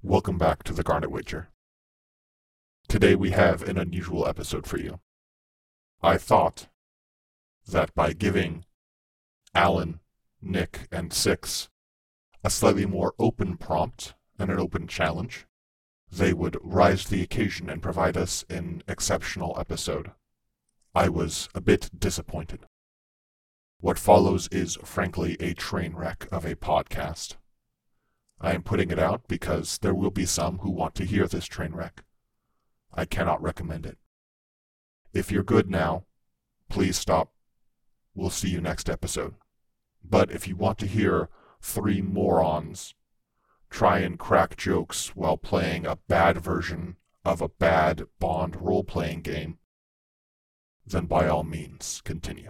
Welcome back to the Garnet Wager. Today we have an unusual episode for you. I thought that by giving Alan, Nick, and Six a slightly more open prompt and an open challenge, they would rise to the occasion and provide us an exceptional episode. I was a bit disappointed. What follows is, frankly, a train wreck of a podcast. I am putting it out because there will be some who want to hear this train wreck. I cannot recommend it. If you're good now, please stop. We'll see you next episode. But if you want to hear three morons try and crack jokes while playing a bad version of a bad Bond role-playing game, then by all means, continue.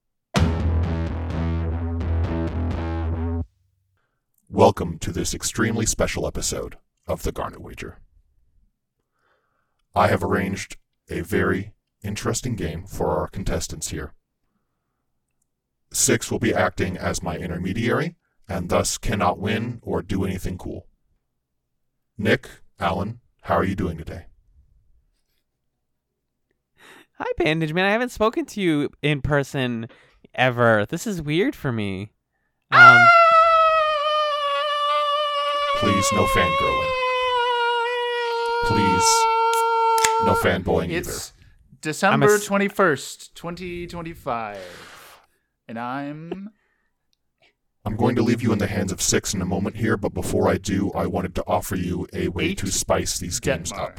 Welcome to this extremely special episode of The Garnet Wager. I have arranged a very interesting game for our contestants here. Six will be acting as my intermediary, and thus cannot win or do anything cool. Nick, Alan, how are you doing today? Hi, Bandage Man. I haven't spoken to you in person ever. This is weird for me. Please, no fangirling. Please, no fanboying It's either. December 21st, 2025. And I'm going to leave you in the hands of Six in a moment here, but before I do, I wanted to offer you a way 8 to spice these games Detmar.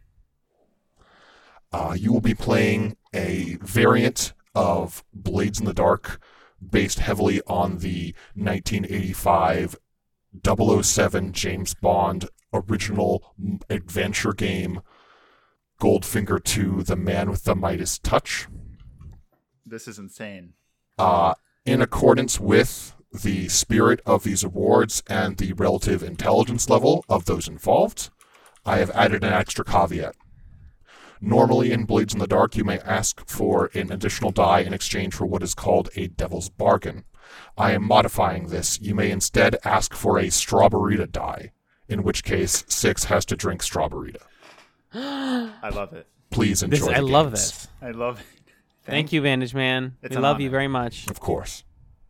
up. You will be playing a variant of Blades in the Dark based heavily on the 1985 007 James Bond original adventure game Goldfinger 2, The Man with the Midas Touch. This is insane. In accordance with the spirit of these awards and the relative intelligence level of those involved, I have added an extra caveat. Normally in Blades in the Dark, you may ask for an additional die in exchange for what is called a Devil's Bargain. I am modifying this. You may instead ask for a Strawberita die, in which case Six has to drink Strawberita. I love it. Please enjoy the I love games. this. I love it. Thank you, Bandage Man. It's We an love you honor. very much. Of course.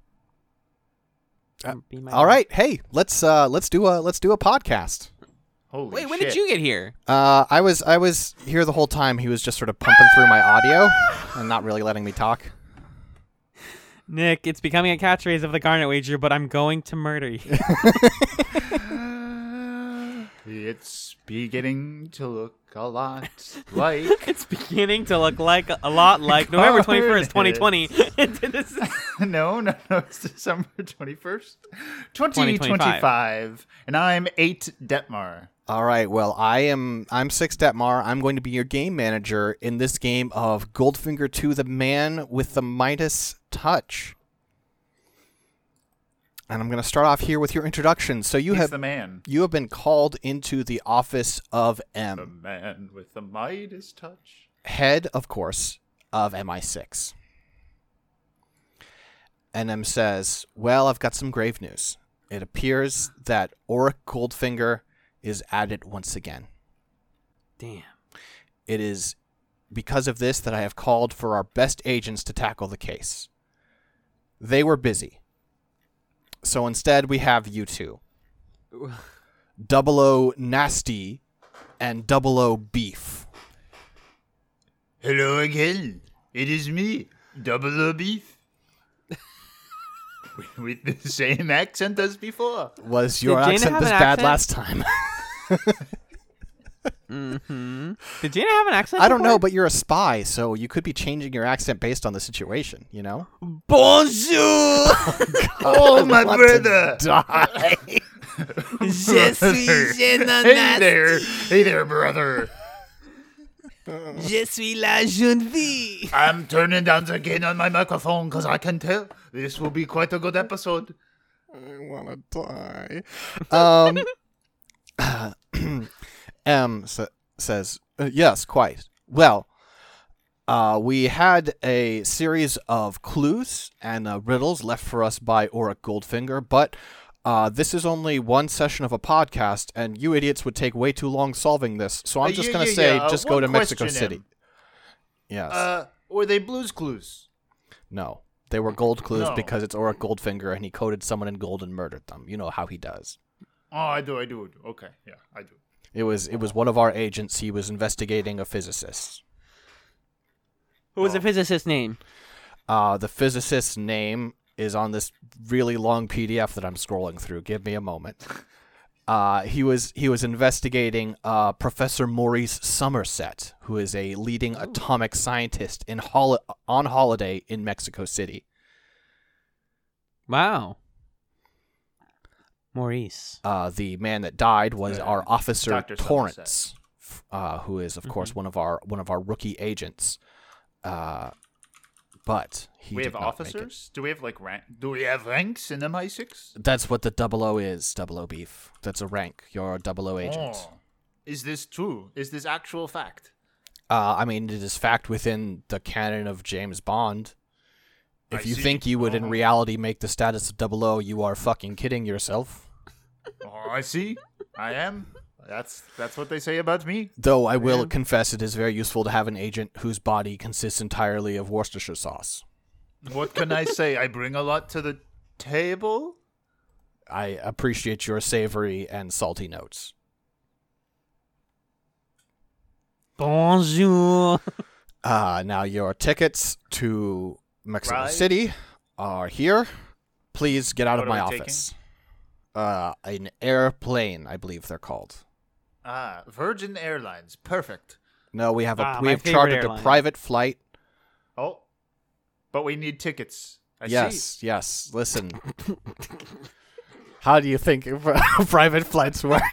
Be my All right, hey, let's do a podcast. Holy Wait, when shit. did you get here? I was here the whole time. He was just sort of pumping through my audio and not really letting me talk. Nick, it's becoming a catchphrase of the Garnet Wager, but I'm going to murder you. It's beginning to look a lot like It's beginning to look like a lot like November 21st, Garnet. 2020. This is- no, it's December 21st, 2025, and I'm 8 Detmar. All right, well, I'm Six Detmar. I'm going to be your game manager in this game of Goldfinger 2, The Man with the Midas Touch. And I'm going to start off here with your introduction. So you He's have the man. you have been called into the office of The M, man with the Midas touch. head, of course, of MI6. And M says, well, I've got some grave news. It appears that Auric Goldfinger is at it once again. Damn. It is because of this that I have called for our best agents to tackle the case. They were busy. So instead, we have you two. 00 Nasty and 00 Beef. Hello again. It is me, Double O Beef. With the same accent as before. Was your Did Jaina accent have this an bad accent? last time? Did Jaina have an accent? I don't know, before? but you're a spy, so you could be changing your accent based on the situation, you know? Bonjour! Oh, my want to brother. Die. Je suis Jaina Hey there, brother. Je suis la jeune fille. I'm turning down the gain on my microphone because I can tell this will be quite a good episode. I want to die. M says, yes, quite. Well, we had a series of clues and riddles left for us by Auric Goldfinger, but This is only one session of a podcast, and you idiots would take way too long solving this. So I'm just going to say, just go to Mexico City. Yes. Were they Blue's Clues? No. They were gold clues No. because it's Auric Goldfinger, and he coded someone in gold and murdered them. You know how he does. Oh, I do. Okay, yeah, I do. It was one of our agents. He was investigating a physicist. What was the physicist's name? The physicist's name is on this really long PDF that I'm scrolling through. Give me a moment. He was investigating Professor Maurice Somerset, who is a leading atomic scientist on holiday in Mexico City. Wow. Maurice. The man that died was our officer Dr. Torrance, who is of course one of our rookie agents. But he We did have not make it. officers? Do we have like rank? Do we have ranks in MI6? That's what the 00 is, 00 beef. That's a rank. You're a 00 agent. Oh. Is this true? Is this actual fact? I mean, it is fact within the canon of James Bond. If I you see. think you would in Oh. reality make the status of 00, you are fucking kidding yourself. Oh, I see. I am. That's what they say about me. Though I will Yeah. confess it is very useful to have an agent whose body consists entirely of Worcestershire sauce. What can I say? I bring a lot to the table. I appreciate your savory and salty notes. Bonjour. Now your tickets to Mexico Right. City are here. Please get out What of my are we office. An airplane, I believe they're called. Virgin Airlines. Perfect. No, we have Ah, we my have favorite chartered airline. a private flight. Oh, but we need tickets. I see. Yes. Listen. How do you think private flights work?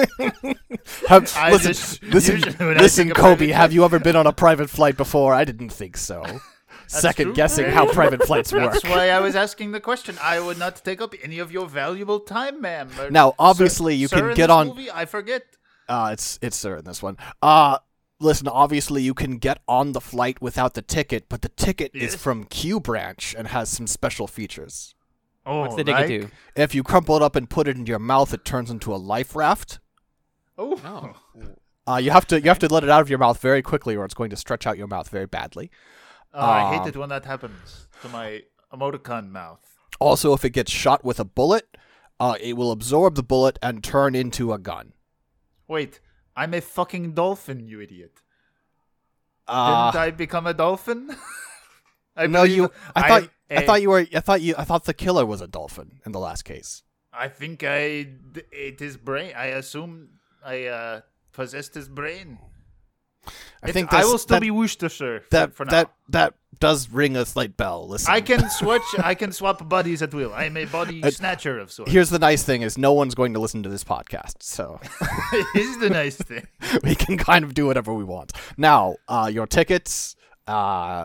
I listen, just- listen, usually when I listen, think of Kobe. private Have you ever been on a private flight before? I didn't think so. Second true. guessing how private flights work. That's why I was asking the question. I would not take up any of your valuable time, ma'am. Now, obviously, you Sir, can in get this on. Movie, I forget. It's Sir in this one. Listen, obviously you can get on the flight without the ticket, but the ticket is Yes. from Q Branch and has some special features. Oh, What's the ticket do? If you crumple it up and put it into your mouth, it turns into a life raft. Oh. You have to let it out of your mouth very quickly, or it's going to stretch out your mouth very badly. I hate it when that happens to my emoticon mouth. Also, if it gets shot with a bullet, it will absorb the bullet and turn into a gun. Wait, I'm a fucking dolphin, you idiot. Uh, Didn't I become a dolphin? I no, believe you. I thought the killer was a dolphin in the last case. I think I ate his brain. I assume I possessed his brain. I think I will still that, be Worcestershire that for now. that does ring a slight bell. Listen, I can swap bodies at will. I am a body snatcher of sorts. Here's the nice thing: is no one's going to listen to this podcast, so Is the nice thing. we can kind of do whatever we want. Now, your tickets, and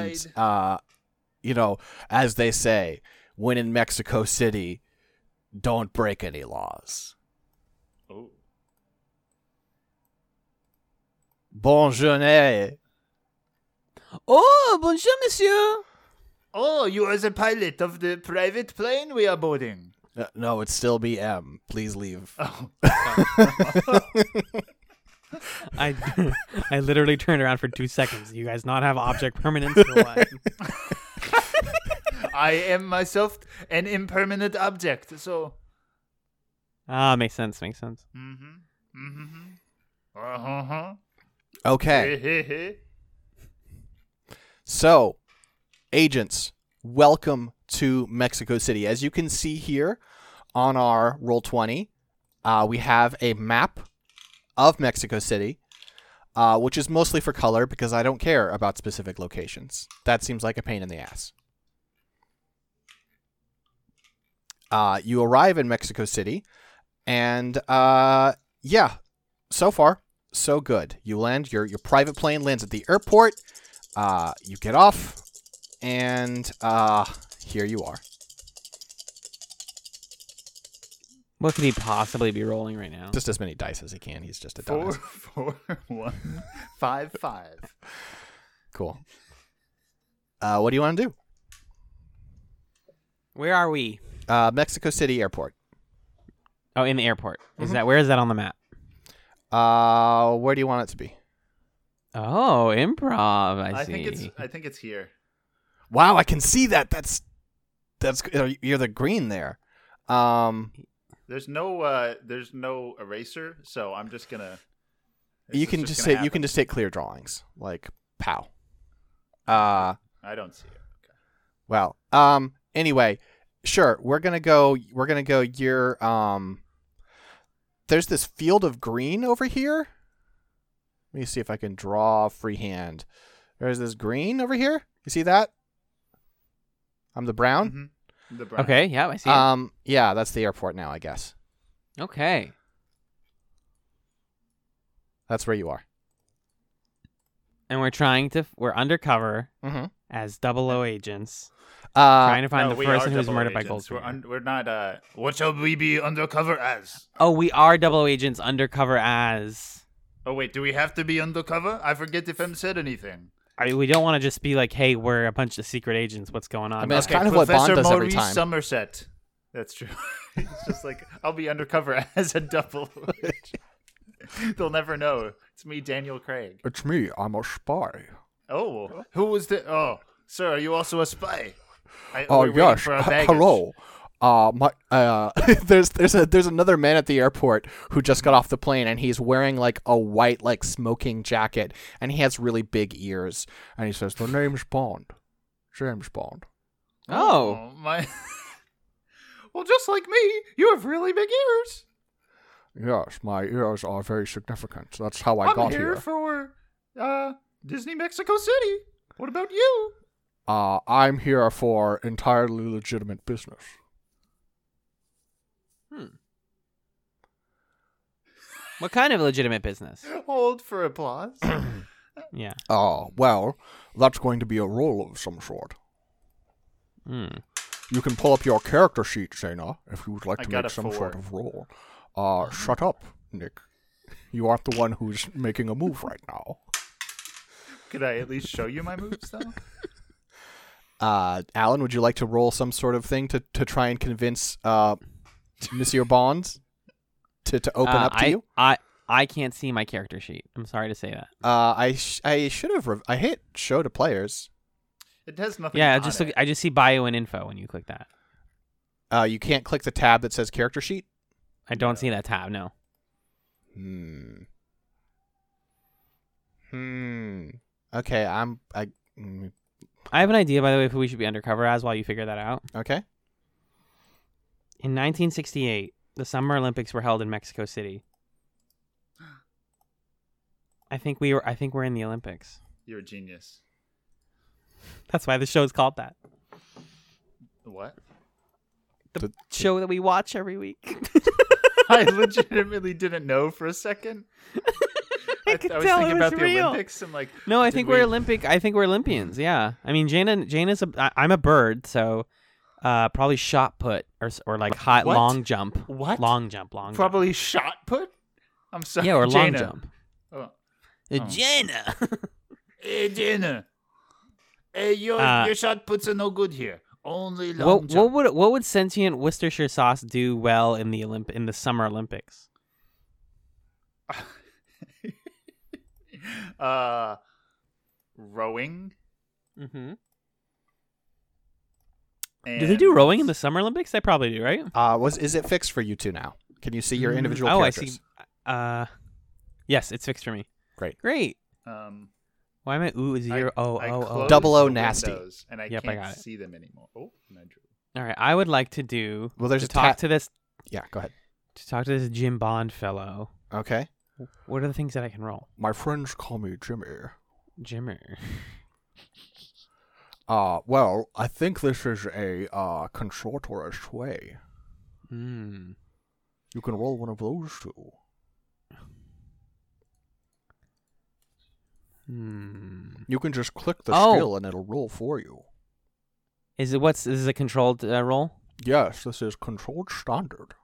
as they say, when in Mexico City, don't break any laws. Oh. Bonne journée. Oh, bonjour, monsieur. Oh, you are the pilot of the private plane we are boarding. No, it's still BM. Please leave. Oh. I I literally turned around for 2 seconds. You guys not have object permanence or what? I am myself an impermanent object, so. Makes sense. Uh-huh. Okay. So, agents, welcome to Mexico City. As you can see here on our Roll20, we have a map of Mexico City, which is mostly for color because I don't care about specific locations. That seems like a pain in the ass. You arrive in Mexico City, and so far, so good. You land, your private plane lands at the airport. You get off, and here you are. What could he possibly be rolling right now? Just as many dice as he can. He's just a 4, dumbass. 4, 1, 5, 5. Cool. What do you want to do? Where are we? Mexico City Airport. Oh, in the airport. Mhm. Where is that on the map? Where do you want it to be? Oh, improv. I see. I think it's here. Wow, I can see that. That's you're the green there. There's no eraser, so I'm just gonna. You can just take clear drawings, like pow. I don't see it. Okay. Well, anyway, sure. We're gonna go. You're There's this field of green over here. Let me see if I can draw freehand. There's this green over here. You see that? I'm the brown. Mm-hmm. The brown. Okay, yeah, I see it. Yeah, that's the airport now, I guess. Okay. That's where you are. And we're undercover Mm-hmm. as 00 agents, trying to find No, the we person are who's double murdered by agents. Goldfinger. We're not. What shall we be undercover as? Oh, we are 00 agents undercover as... Oh wait, do we have to be undercover? I forget if M said anything. I mean, we don't want to just be like, hey, we're a bunch of secret agents. What's going on? I mean, that's kind of what Professor Bond does every Maurice time. Somerset. That's true. It's just like I'll be undercover as a double. They'll never know. It's me, Daniel Craig. It's me. I'm a spy. Oh, who was the? Oh, sir, are you also a spy? Oh we're waiting yes. for our baggage. Hello. There's another man at the airport who just got off the plane, and he's wearing like a white like smoking jacket, and he has really big ears, and he says, "The name's Bond, James Bond." Oh. My. Well, just like me, you have really big ears. Yes, my ears are very significant. That's how I I'm got here here. for Disney Mexico City. What about you? I'm here for entirely legitimate business. What kind of legitimate business? Hold for applause. Yeah. Well, that's going to be a role of some sort. Hmm. You can pull up your character sheet, Zena, if you would like I to got make a some 4. sort of role. Shut up, Nick. You aren't the one who's making a move right now. Could I at least show you my moves, though? Alan, would you like to roll some sort of thing to try and convince Monsieur Bond to open up to you? I can't see my character sheet. I'm sorry to say that. I should have. I hit show to players. It has nothing. Yeah, on it. I just see bio and info when you click that. You can't click the tab that says character sheet. I don't see that tab. No. Okay, I have an idea, by the way, of who we should be undercover as while you figure that out. Okay. In 1968, the Summer Olympics were held in Mexico City. I think we're in the Olympics. You're a genius. That's why the show's called that. What? The show that we watch every week. I legitimately didn't know for a second. I was tell thinking it was about the real. Olympics and like. No, I did think we- we're Olympic. I think we're Olympians. Yeah. I mean, Jaina's I'm a bird, so probably shot put or like high What? long jump. What? Long jump. Probably shot put. I'm sorry. Yeah, or long Jaina. jump. Oh. Jaina. Hey, Jaina. Hey, your shot puts are no good here. Only long What jump. would sentient Worcestershire sauce do well in the Summer Olympics? Rowing. Mm-hmm. Do they do rowing in the Summer Olympics? They probably do, right? Is it fixed for you two now? Can you see your individual Oh, characters? I see. Yes, it's fixed for me. Great. Why am I? Ooh, zero. I closed Double O the nasty. windows, and I Yep, I can't got it. see them anymore. Oh, and I drew. All right. I would like to do. Well, there's to a talk ta- to this. Yeah, go ahead. To talk to this Jim Bond fellow. Okay. What are the things that I can roll? My friends call me Jimmy. Jimmer. Well, I think this is a consorterist way. Hmm. You can roll one of those two. You can just click the skill and it'll roll for you. Is this a controlled roll? Yes, this is controlled standard.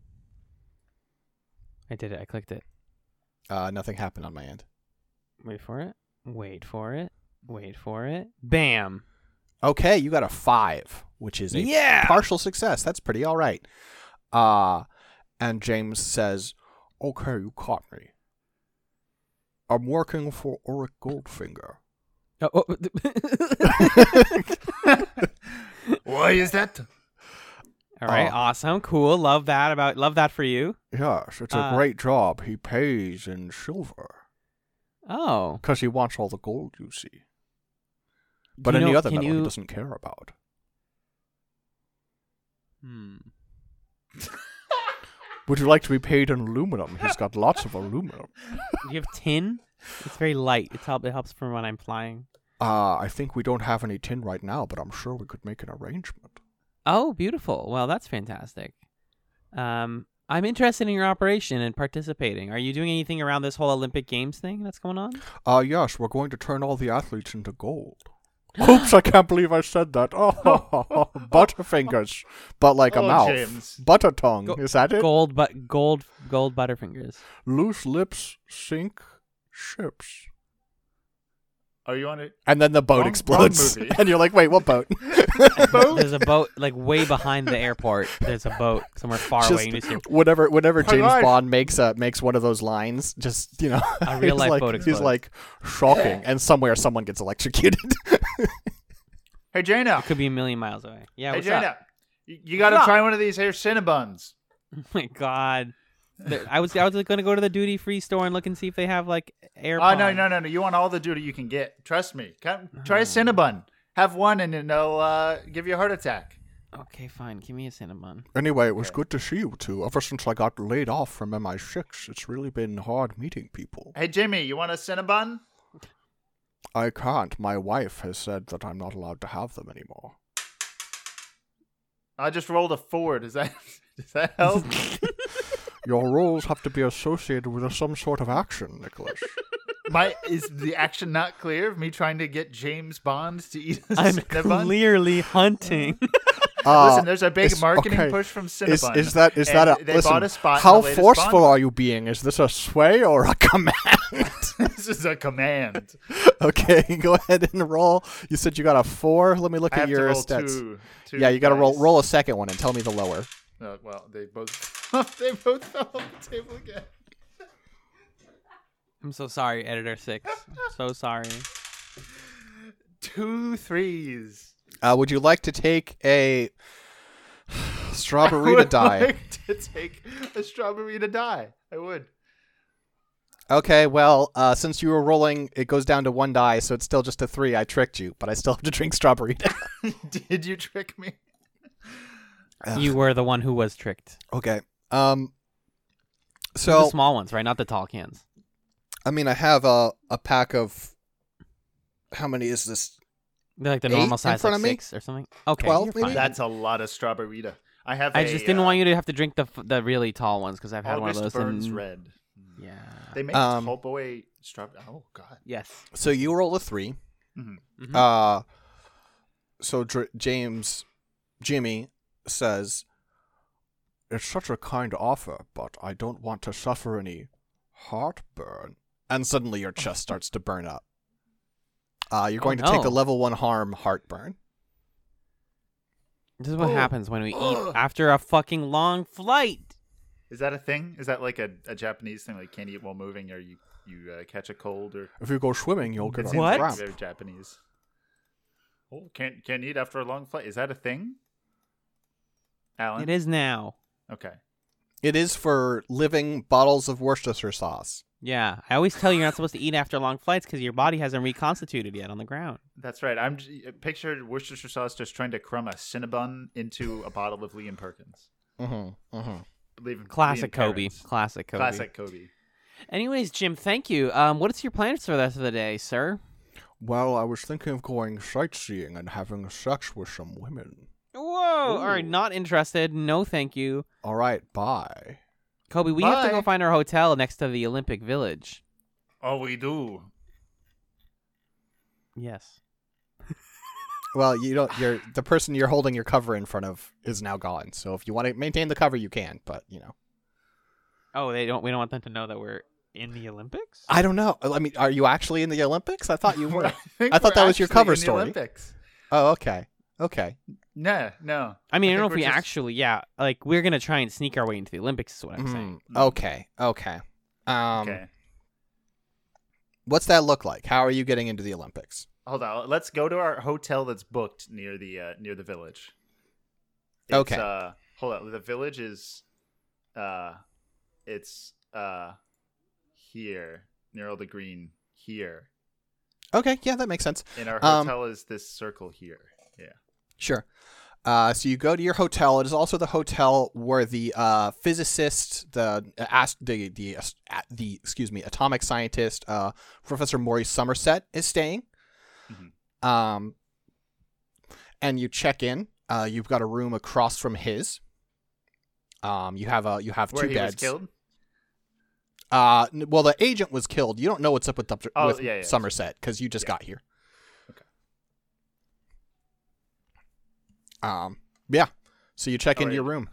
I did it. I clicked it. Nothing happened on my end. Wait for it. Wait for it. Wait for it. Bam. Okay, you got a 5, which is a partial success. That's pretty all right. And James says, "Okay, you caught me. I'm working for Ulrich Goldfinger." Oh, Why is that? all right, Oh. awesome, cool. Love that for you. Yes, it's a great job. He pays in silver Oh, because he wants all the gold you see. But Do you any know- other can metal he you- doesn't care about. Would you like to be paid in aluminum? He's got lots of aluminum. Do you have tin? It's very light. It helps for when I'm flying. I think we don't have any tin right now, but I'm sure we could make an arrangement. Oh, beautiful. Well, that's fantastic. I'm interested in your operation and participating. Are you doing anything around this whole Olympic Games thing that's going on? Yes, we're going to turn all the athletes into gold. Oops, I can't believe I said that. Oh, butterfingers. But like a Oh, mouth. James. Butter tongue. Is that it? Gold Butterfingers. Loose lips sink ships. Are you on it? And then the boat Wrong explodes. movie. And you're like, wait, what boat? There's a boat like way behind the airport. There's a boat somewhere far away. You just hear Whenever James God. Bond makes one of those lines, just, a real life boat He's explodes. like, shocking. And somewhere someone gets electrocuted. Hey, Jaina. could be a million miles away. Yeah, Hey, what's Jaina. up? You got to What's up? try one of these here Cinnabons. Oh my god. I was going to go to the duty free store and look and see if they have like air. Oh, no. You want all the duty you can get. Trust me. Come, try a Cinnabon. Have one and then they'll give you a heart attack. Okay, fine. Give me a cinnamon. Anyway, it was good to see you two. Ever since I got laid off from MI6, it's really been hard meeting people. Hey, Jimmy, you want a Cinnabon? I can't. My wife has said that I'm not allowed to have them anymore. I just rolled a 4. Does that help? Your roles have to be associated with some sort of action, Nicholas. Is the action not clear of me trying to get James Bond to eat a I'm Cinnabon? clearly hunting. Listen, there's a big it's- marketing okay. push from Is Cinnabon. that And a they listen? bought a spot in How the latest forceful Bond. are you being? Is this a sway or a command? This is a command. Okay, go ahead and roll. You said you got a 4. Let me look I at have to your roll stats. two Yeah, you got to dice. roll a second one and tell me the lower. Well, they both fell off the table again. I'm so sorry, Editor 6. I'm so sorry. 2 3s. Would you like to take a strawberry to die? I would like to take a strawberry to die. I would. Okay, well, since you were rolling, it goes down to 1 die, so it's still just a 3. I tricked you, but I still have to drink strawberry. Did you trick me? You were the one who was tricked. Okay. The So small ones, right? Not the tall cans. I mean, I have a pack of. How many is this? They're like the 8 normal in size, front like of me? 6 or something. Okay, 12 you're maybe? fine. That's a lot of strawberry. I have. I just didn't want you to have to drink the really tall ones because I've had one of August those. Burns and- Red. Yeah. They make tall boy strawberry. Oh God. Yes. So you roll a 3. Mhm. So Jimmy says, "It's such a kind offer, but I don't want to suffer any heartburn." And suddenly your chest starts to burn up. You're going to take a no. level 1 harm heartburn. This is what happens when we eat after a fucking long flight. Is that a thing? Is that like a Japanese thing? Like can't eat while moving, or you catch a cold, or If you go swimming, you'll get it a seems like cramp. very Japanese. Oh, can't eat after a long flight. Is that a thing? Alan. It is now. Okay. It is for living bottles of Worcestershire sauce. Yeah, I always tell you you're not supposed to eat after long flights because your body hasn't reconstituted yet on the ground. That's right. Pictured Worcestershire sauce just trying to crumb a Cinnabon into a bottle of Liam Perkins. Classic Liam Kobe. Perkins. Classic Kobe. Classic Kobe. Anyways, Jim, thank you. What is your plans for the rest of the day, sir? Well, I was thinking of going sightseeing and having sex with some women. Whoa! All right, not interested. No, thank you. All right, bye. Kobe, we have to Bye. go find our hotel next to the Olympic Village. Oh, we do. Yes. Well, you don't. The person you're holding your cover in front of is now gone. So if you want to maintain the cover, you can. But Oh, we don't want them to know that we're in the Olympics? I don't know. I mean, are you actually in the Olympics? I thought you were. think I thought we're that was your actually cover in the story. Olympics. Oh, okay. Okay. No. I mean, I don't know think if we we're just- actually, like we're gonna try and sneak our way into the Olympics. Is what I'm saying. Okay. Okay. What's that look like? How are you getting into the Olympics? Hold on. Let's go to our hotel that's booked near the village. It's, Okay. Hold on. The village is, it's here near all the green here, Okay, yeah, that makes sense. and our hotel is this circle here. Yeah. Sure. So you go to your hotel. It is also the hotel where the physicist, the atomic scientist, Professor Maurice Somerset is staying. Mhm. And you check in. You've got a room across from his. You have Where two he beds. was killed. Well, the agent was killed. You don't know what's up with Yeah. Somerset because you just got here. Okay. Yeah. So you check into Alrighty. your room.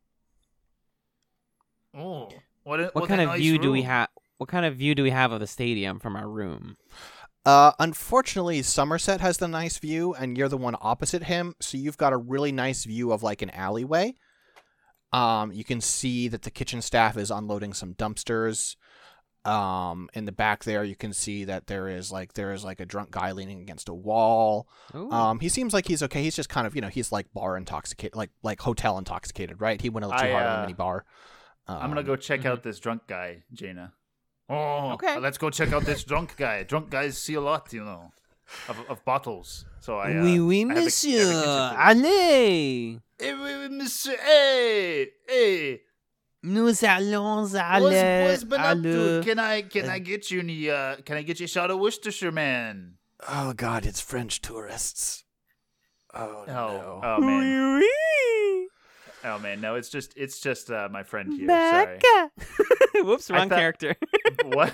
Oh, What kind of view do we have? What kind of view do we have of the stadium from our room? Unfortunately, Somerset has the nice view, and you're the one opposite him, so you've got a really nice view of like an alleyway. You can see that the kitchen staff is unloading some dumpsters. In the back there, you can see that there is like a drunk guy leaning against a wall. Ooh. He seems like he's okay. He's just kind of, he's like bar intoxicated, like hotel intoxicated, right? He went a little too hard on the mini bar. I'm gonna go check out this drunk guy, Jaina. Oh, Okay. Let's go check out this drunk guy. Drunk guys see a lot, of bottles. So I. Oui, oui, I have a monsieur. kitchen for- Allez. Hey, monsieur. Hey. Nous allons What's aller been à up to? le... Can I get you any? Can I get you a shot of Worcestershire, man? Oh God, it's French tourists. Oh no. Oh man. Oui, oui. Oh man. No, it's just my friend here. Sorry. Becca. Whoops, wrong thought- character. What?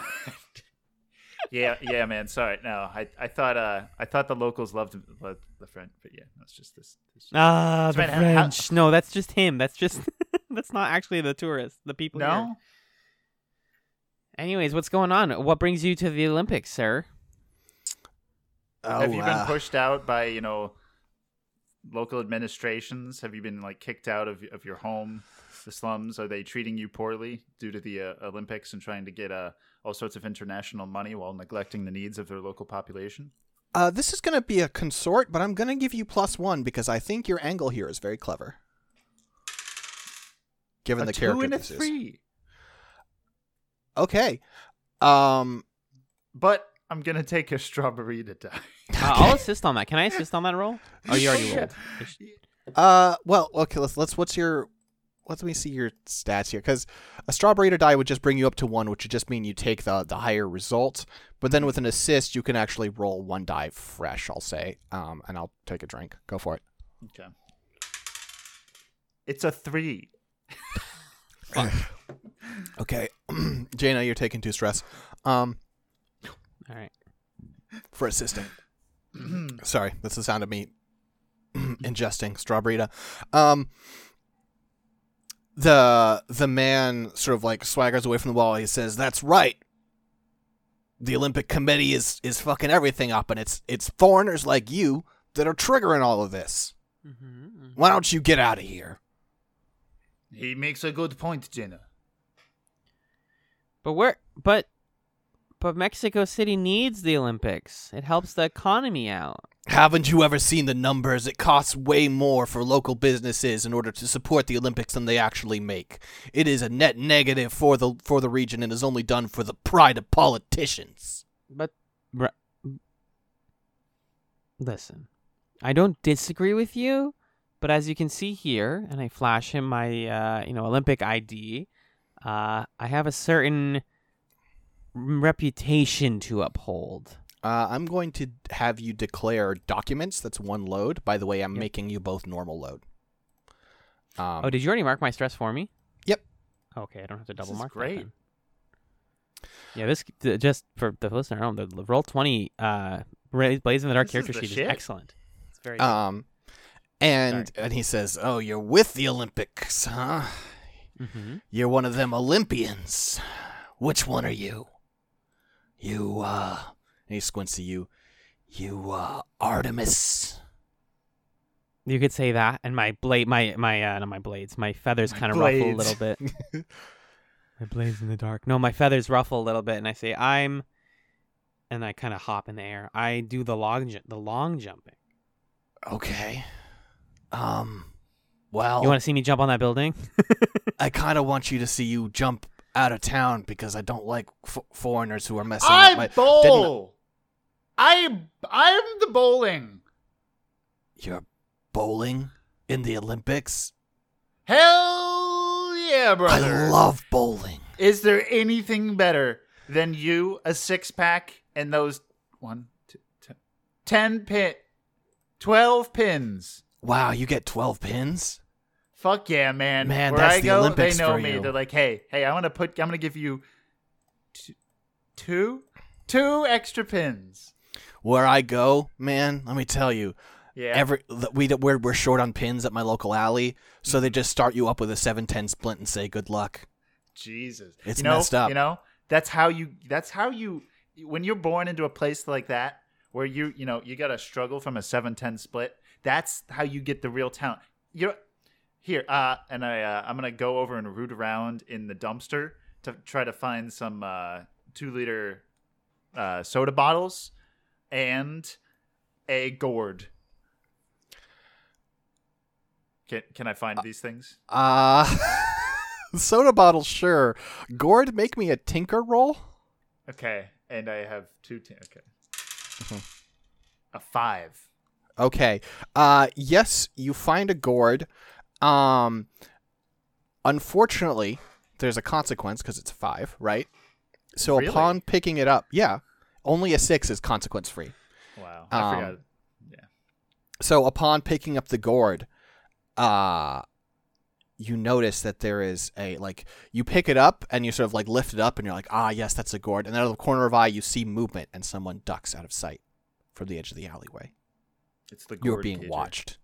yeah, man. Sorry. No, I thought the locals loved the French, but yeah, that's just this. Ah, the Man, how- French. No, that's just him. That's just... that's not actually the tourists, the people here. No. Anyways, what's going on? What brings you to the Olympics, sir? Have you been pushed out by local administrations? Have you been like kicked out of your home, the slums? Are they treating you poorly due to the Olympics and trying to get all sorts of international money while neglecting the needs of their local population? This is going to be a consort, but I'm going to give you +1 because I think your angle here is very clever. Given the 2 character and a this is. 3. Okay. But I'm gonna take a strawberry to die. I'll assist on that. Can I assist on that roll? Oh, you already rolled. Well, okay, let's let me see your stats here, because a strawberry to die would just bring you up to 1, which would just mean you take the higher result. But then with an assist, you can actually roll 1 die fresh, I'll say. And I'll take a drink. Go for it. Okay. It's a 3. Okay. Jaina, you're taking 2 stress. All right. For assisting. Sorry, that's the sound of me ingesting strawberry. The man sort of like swaggers away from the wall. He says, "That's right. The Olympic Committee is fucking everything up, and it's foreigners like you that are triggering all of this. Why don't you get out of here?" He makes a good point, Jenna. But Mexico City needs the Olympics. It helps the economy out. Haven't you ever seen the numbers? It costs way more for local businesses in order to support the Olympics than they actually make. It is a net negative for the region and is only done for the pride of politicians. But listen, I don't disagree with you, but as you can see here, and I flash him my Olympic ID, I have a certain reputation to uphold. I'm going to have you declare documents. That's 1 load. By the way, I'm making you both normal load. Did you already mark my stress for me? Yep. Okay, I don't have to double This is mark. great. That then. Yeah, this just for the listener at home, the Roll20 Blaze in the Dark This is character the sheet is shit. excellent. It's very good. And he says, "Oh, you're with the Olympics, huh? Mm-hmm. You're one of them Olympians. Which one are you? You, and he squints to you. You, Artemis." You could say that, and my blade, not my blades, my feathers kind of ruffle a blades. little bit. My blades in the dark. No, my feathers ruffle a little bit, and I say, and I kind of hop in the air. I do the long jumping. Okay. You Well, want to see me jump on that building? I kind of want you to see you jump out of town because I don't like foreigners who are messing up I my... bowl. I'm the bowling. You're bowling in the Olympics? Hell yeah, brother. I love bowling. Is there anything better than you, a 6-pack, and those 12 pins? Wow, you get 12 pins? Fuck yeah, man. Man, Where that's I the go, Olympics they know for me. you. They're like, hey, I'm gonna give you two extra pins. Where I go, man, let me tell you, Yeah. we're short on pins at my local alley, so they just start you up with a 7-10 split and say good luck. Jesus. It's messed up. You know, that's how you when you're born into a place like that where you got to struggle from a 7-10 split, that's how you get the real talent. You're here and I'm going to go over and root around in the dumpster to try to find some 2-liter soda bottles and a gourd. Can I find these things? Soda bottles, sure. Gord, make me a tinker roll. Okay, and I have 2 okay. A 5. Okay. Yes, you find a gourd. Unfortunately, there's a consequence because it's 5, right? So Really? upon picking it up, yeah, only a 6 is consequence free. Wow, I forgot. So upon picking up the gourd, you notice that there is you pick it up and you sort of lift it up and you're like, yes, that's a gourd. And then out of the corner of eye, you see movement and someone ducks out of sight from the edge of the alleyway. It's the You're gourd being pager. watched.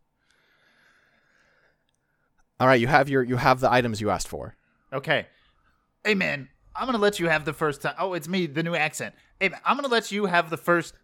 All right, you have the items you asked for. Okay. Hey, man, I'm going to let you have the first time. Oh, it's me, the new accent. Hey, man, I'm going to let you have the first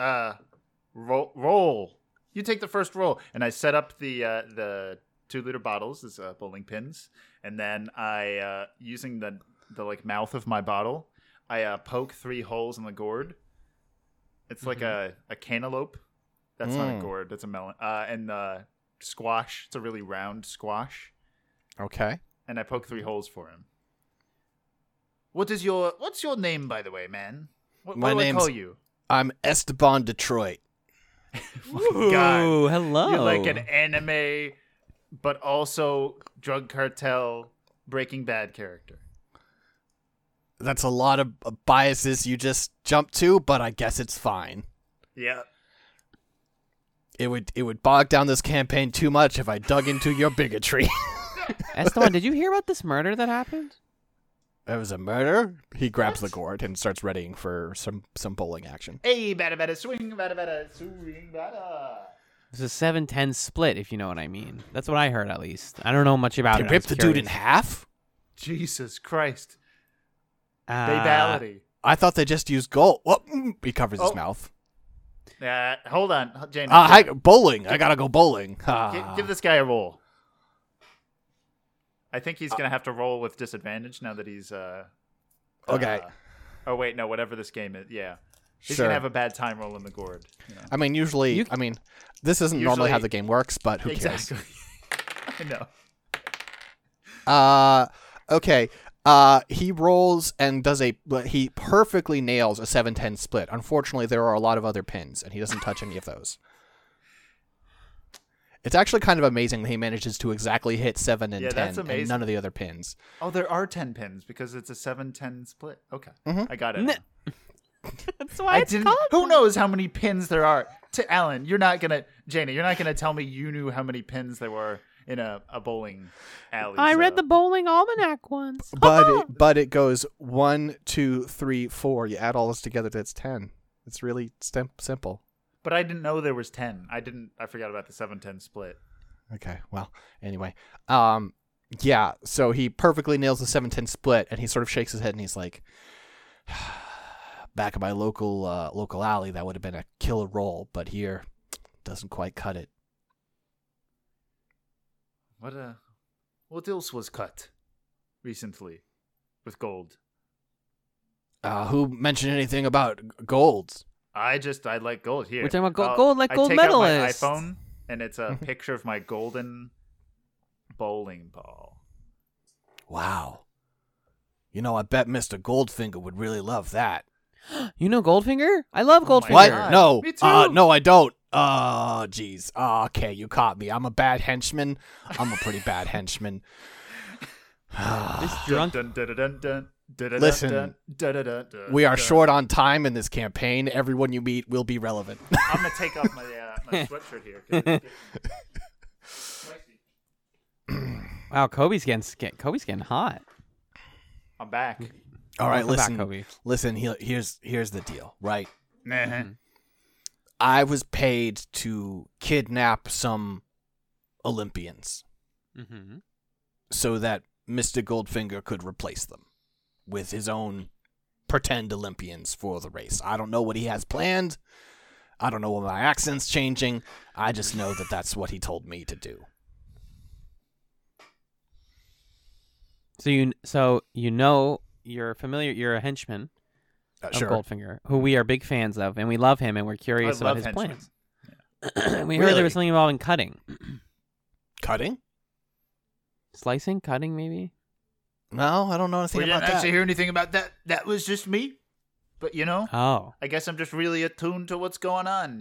roll. You take the first roll. And I set up the 2-liter bottles as bowling pins. And then I, using the mouth of my bottle, I poke 3 holes in the gourd. It's like a cantaloupe. That's not a gourd. That's a melon. And squash. It's a really round squash. Okay. And I poke 3 holes for him. What's your name, by the way, man? What My do I name's- call you? I'm Esteban Detroit. God. Ooh, hello. You're like an anime, but also drug cartel, Breaking Bad character. That's a lot of biases you just jumped to, but I guess it's fine. Yeah. It would bog down this campaign too much if I dug into your bigotry. Esteban, did you hear about this murder that happened? That was a murder. He grabs the gourd and starts readying for some bowling action. Hey, bada swing, bada swing, bada. It was a 7-10 split, if you know what I mean. That's what I heard, at least. I don't know much about They it. ripped the dude in half? Jesus Christ. Uh, Babality. I thought they just used gold. Well, he covers his Oh. mouth. Hold on, Jane. Hi, bowling. I gotta go bowling. Give this guy a roll. I think he's gonna have to roll with disadvantage now that he's Okay. Oh wait, no, whatever this game is, yeah. He's Sure. gonna have a bad time rolling the gourd. You know? I mean, usually, this isn't normally how Usually- the game works, but who cares? Exactly. I know. Okay. He rolls and he perfectly nails a 7-10 split. Unfortunately, there are a lot of other pins, and he doesn't touch any of those. It's actually kind of amazing that he manages to exactly hit 7 and Yeah, 10 that's and amazing. none of the other pins. Oh, there are 10 pins because it's a 7-10 split. Okay, Mhm. I got it. N- That's why I it's didn't. called Who that. knows how many pins there are? To Alan, you're not gonna tell me you knew how many pins there were in a bowling alley. I read setup. the bowling almanac once. But it goes 1, 2, 3, 4. You add all this together, that's 10. It's really simple. But I didn't know there was 10. I forgot about the 7-10 split. Okay, well, anyway. Yeah, so he perfectly nails the 7-10 split, and he sort of shakes his head, and he's like, back at my local alley, that would have been a killer roll, but here, doesn't quite cut it. What else was cut recently with gold? Who mentioned anything about golds? I like gold here. We're talking about gold like gold I take out my medalists. iPhone, and it's a picture of my golden bowling ball. Wow. You know, I bet Mr. Goldfinger would really love that. You know Goldfinger? I love Oh my Goldfinger. What? God. No. Me too. No, I don't. Jeez. Okay, you caught me. I'm a bad henchman. I'm a pretty bad henchman. This drunk. Listen, we are short on time in this campaign. Everyone you meet will be relevant. I'm gonna take off my sweatshirt here. 'Cause it's spicy. Wow, Kobe's getting hot. I'm back. All right, Welcome back, Kobe. listen. Here's the deal, right? Nah. I was paid to kidnap some Olympians Mm-hmm. so that Mr. Goldfinger could replace them with his own pretend Olympians for the race. I don't know what he has planned. I don't know what my accent's changing. I just know that that's what he told me to do. So you know you're familiar. You're a henchman of Sure. Goldfinger, who we are big fans of, and we love him, and we're curious I about love his henchmen. plans. We heard Really? there was something involving cutting, Cutting? slicing, cutting, maybe. No, I don't know anything We didn't about that. actually hear anything about that. That was just me. But Oh, I guess I'm just really attuned to what's going on.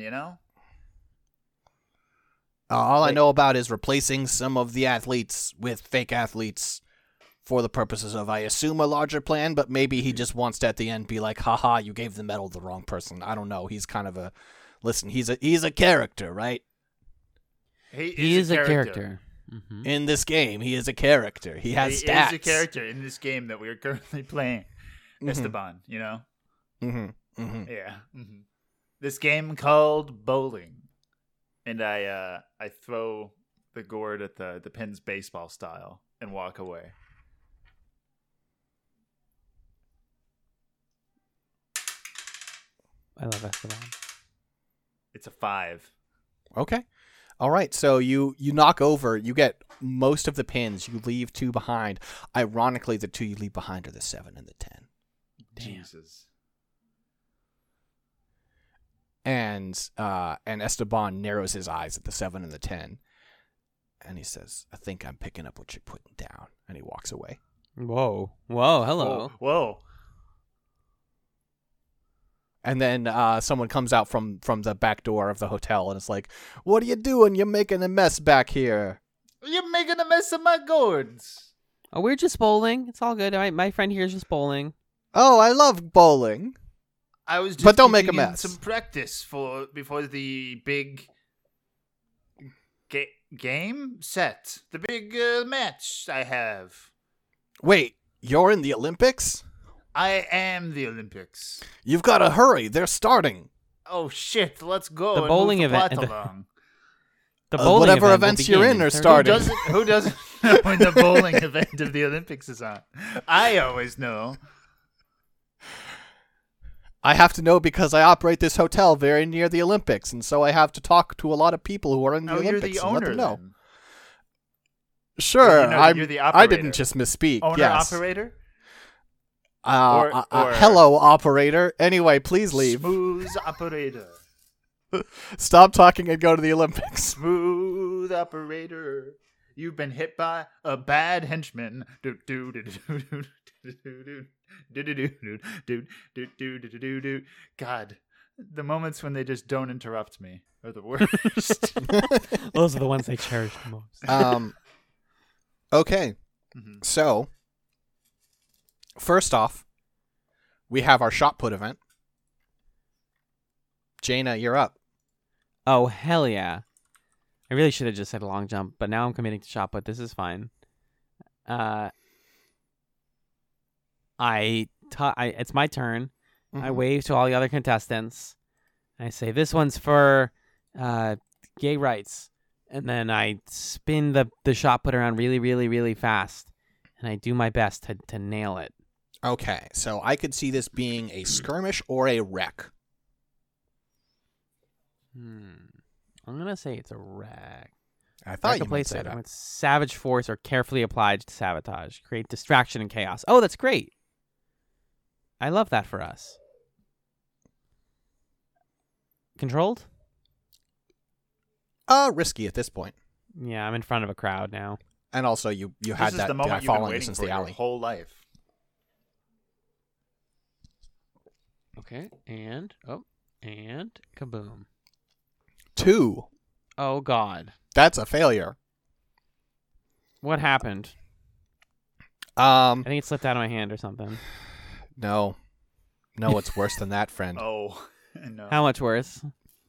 All I know about is replacing some of the athletes with fake athletes for the purposes of, I assume, a larger plan, but maybe he just wants to at the end be like, haha, you gave the medal to the wrong person. I don't know. He's kind of a... Listen, he's a character, right? he is a character. Mm-hmm. In this game, he is a character. He has stats. He is a character in this game that we are currently playing. Mhm. Esteban, Mm-hmm. Mm-hmm. Yeah. This game called bowling. And I throw the gourd at the pins baseball style and walk away. I love Esteban. It's a 5. Okay. All right. So you knock over. You get most of the pins. You leave 2 behind. Ironically, the 2 you leave behind are the 7 and the 10. Jesus. And Esteban narrows his eyes at the 7 and the 10. And he says, I think I'm picking up what you're putting down. And he walks away. Whoa, hello. Whoa. And then someone comes out from the back door of the hotel and it's like, what are you doing? You're making a mess back here. You're making a mess of my gourds. Oh, we're just bowling. It's all good. My friend here is just bowling. Oh, I love bowling. I was just But don't make a giving him mess. some practice before the big game set. The big match I have. Wait, you're in the Olympics? I am the Olympics. You've got to hurry. They're starting. Oh shit! Let's go. The and bowling move the event- plot along. The bowling whatever event will events you're begin in are 30 starting. Who doesn't know when the bowling event of the Olympics is on? I always know. I have to know because I operate this hotel very near the Olympics, and so I have to talk to a lot of people who are in the Oh, you're Olympics the and let owner. them know. Then. Sure, You're the I operator. didn't just misspeak. Owner yes. operator. Or, Or- hello, operator. Anyway, please leave. Smooth operator. Stop talking and go to the Olympics. Smooth operator. You've been hit by a bad henchman. God, the moments when they just don't interrupt me are the worst. Those are the ones they cherish the most. Okay, Mhm. so first off, we have our shot put event. Jaina, you're up. Oh, hell yeah. I really should have just said a long jump, but now I'm committing to shot put. This is fine. It's my turn. I Mhm. wave to all the other contestants. I say, this one's for gay rights. And then I spin the shot put around really, really, really fast. And I do my best to nail it. Okay, so I could see this being a skirmish or a wreck. I'm going to say it's a wreck. I thought you Mark a might playset say that. with savage force or carefully applied to sabotage. Create distraction and chaos. Oh, that's great. I love that for us. Controlled? Risky at this point. Yeah, I'm in front of a crowd now. And also, you had This is that the moment guy you've been following you waiting since for the your alley. whole life. Okay, and kaboom. 2. Oh God, That's a failure. what happened? I Um, think it slipped out of my hand or something. no, it's worse than that, friend. Oh, no. How much worse?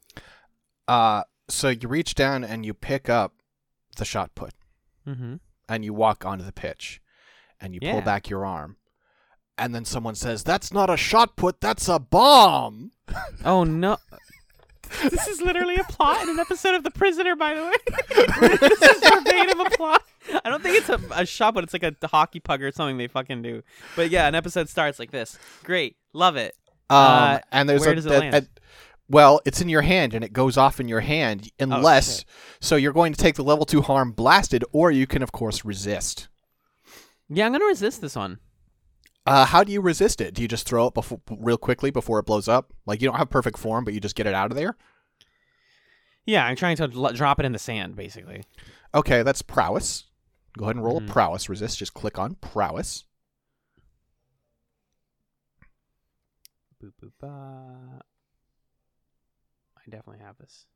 So you reach down and you pick up the shot put, Mm-hmm. and you walk onto the pitch, and you pull Yeah. back your arm, and then someone says, "That's not a shot put, that's a bomb." Oh no. This is literally a plot in an episode of The Prisoner, by the way. This is verbatim a plot. I don't think it's a shot, but it's like a hockey puck or something they fucking do. But yeah, an episode starts like this. Great. Love it. And there's where does it land? well, it's in your hand and it goes off in your hand unless shit. so you're going to take the level 2 harm blasted, or you can of course resist. Yeah, I'm going to resist this one. How do you resist it? Do you just throw it real quickly before it blows up? Like you don't have perfect form, but you just get it out of there? Yeah, I'm trying to drop it in the sand, basically. Okay, that's prowess. Go ahead and roll Mhm. a prowess resist. Just click on prowess. Boop, boop, ba. I definitely have this.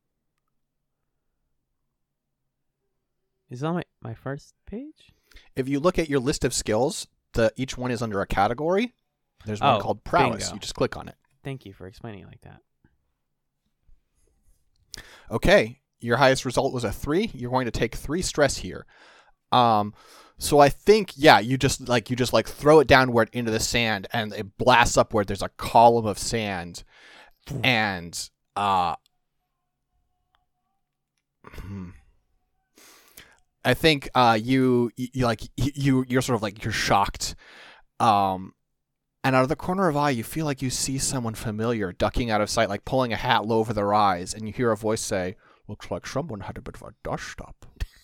Is it on my first page? If you look at your list of skills, each one is under a category. There's one Oh, called prowess. bingo. You just click on it. Thank you for explaining it like that. Okay, your highest result was a 3. You're going to take 3 stress here. So I think you just throw it downward into the sand and it blasts upward. There's a column of sand, and I think you're sort of like you're shocked. And out of the corner of eye, you feel like you see someone familiar ducking out of sight, like pulling a hat low over their eyes, and you hear a voice say, "Looks like someone had a bit of a dust up."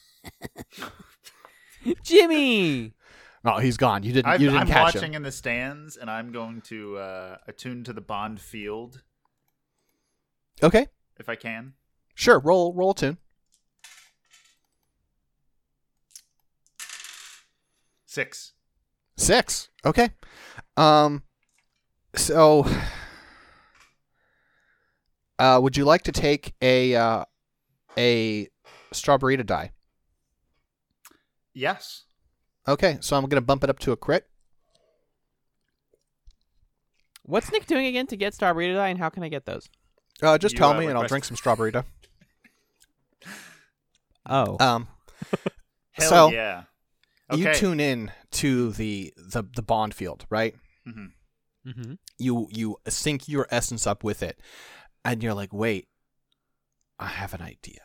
Jimmy! No, he's gone. You didn't I'm catch watching him. in the stands, and I'm going to attune to the Bond field Okay, if I can. sure. Roll a tune. 6. 6. Okay. So, would you like to take a strawberry to die? Yes. Okay, so I'm going to bump it up to a crit. What's Nick doing again to get Strawberry to die, and how can I get those? Just You, tell me, and I'll request- drink some strawberry to. Oh. Hell So, yeah. You Okay. tune in to the bond field, right? Mm-hmm. Mm-hmm. You sync your essence up with it, and you're like, wait, I have an idea.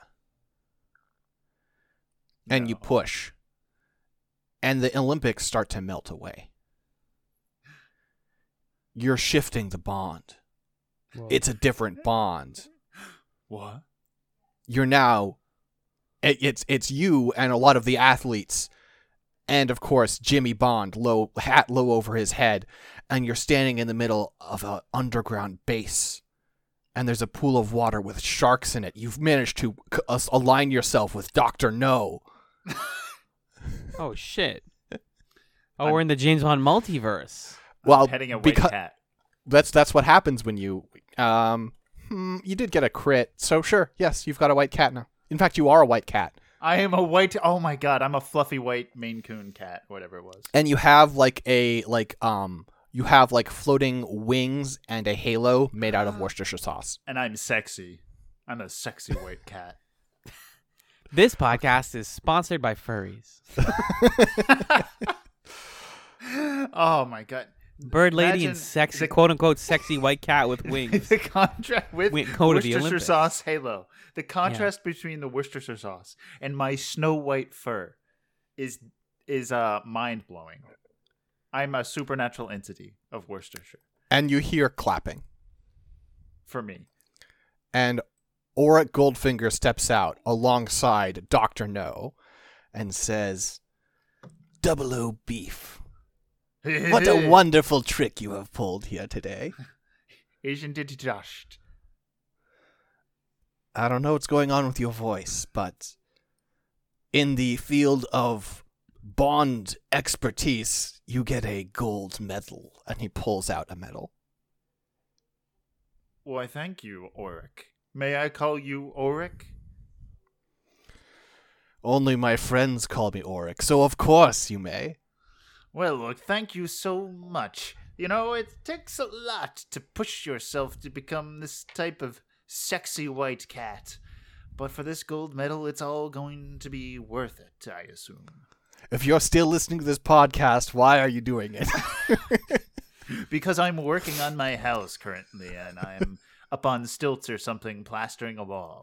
And you No. push, and the Olympics start to melt away. You're shifting the bond. It's a different bond. What? You're now, it's you and a lot of the athletes, and of course Jimmy Bond, hat low over his head, and you're standing in the middle of an underground base, and there's a pool of water with sharks in it. You've managed to align yourself with Dr. No. Oh, shit. Oh, we're in the James Bond multiverse. Well, I'm petting a white cat. that's what happens when you you did get a crit, so sure, yes, you've got a white cat now. In fact, you are a white cat. I am a white. Oh my god, I'm a fluffy white Maine Coon cat, whatever it was. And you have you have floating wings and a halo made out of Worcestershire sauce. And I'm sexy. I'm a sexy white cat. This podcast is sponsored by furries. Oh my god. Bird lady Imagine and sexy, the- quote unquote, sexy white cat with wings. The contrast with Went go to the Worcestershire Olympics. sauce halo. The contrast between the Worcestershire sauce and my snow white fur is mind blowing. I'm a supernatural entity of Worcestershire And you hear clapping. for me. And Auric Goldfinger steps out alongside Dr. No and says, "Double O beef. What a wonderful trick you have pulled here today." Isn't it just? I don't know what's going on with your voice, but in the field of bond expertise, you get a gold medal. And he pulls out a medal. Why, thank you, Auric. May I call you Auric? Only my friends call me Auric, so of course you may. Well, look, thank you so much. You know, it takes a lot to push yourself to become this type of sexy white cat. But for this gold medal, it's all going to be worth it, I assume. If you're still listening to this podcast, why are you doing it? Because I'm working on my house currently, and I'm up on stilts or something, plastering a wall.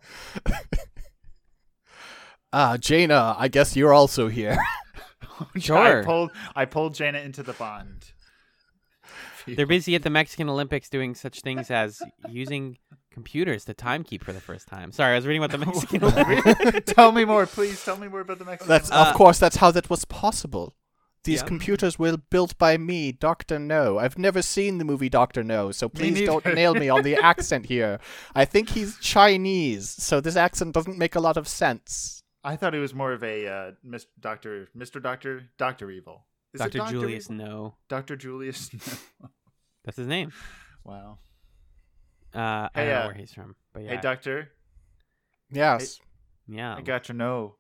Jaina, I guess you're also here. Sure. I pulled Jaina into the bond. They're busy at the Mexican Olympics doing such things as using computers to timekeep for the first time. Sorry, I was reading about the Mexican Olympics. Tell me more, please. Tell me more about the Mexican. Of course, that's how that was possible. These Yeah. computers were built by me, Dr. No. I've never seen the movie Dr. No, so please neither. don't nail me on the accent here. I think he's Chinese, so this accent doesn't make a lot of sense. I thought he was more of a Mr. Doctor Evil. Is it Dr. Julius, Evil? no. Dr. Julius. That's his name. Wow. I Hey, don't know where he's from. But yeah. Hey, Doctor. Yes. Yeah. I got your no.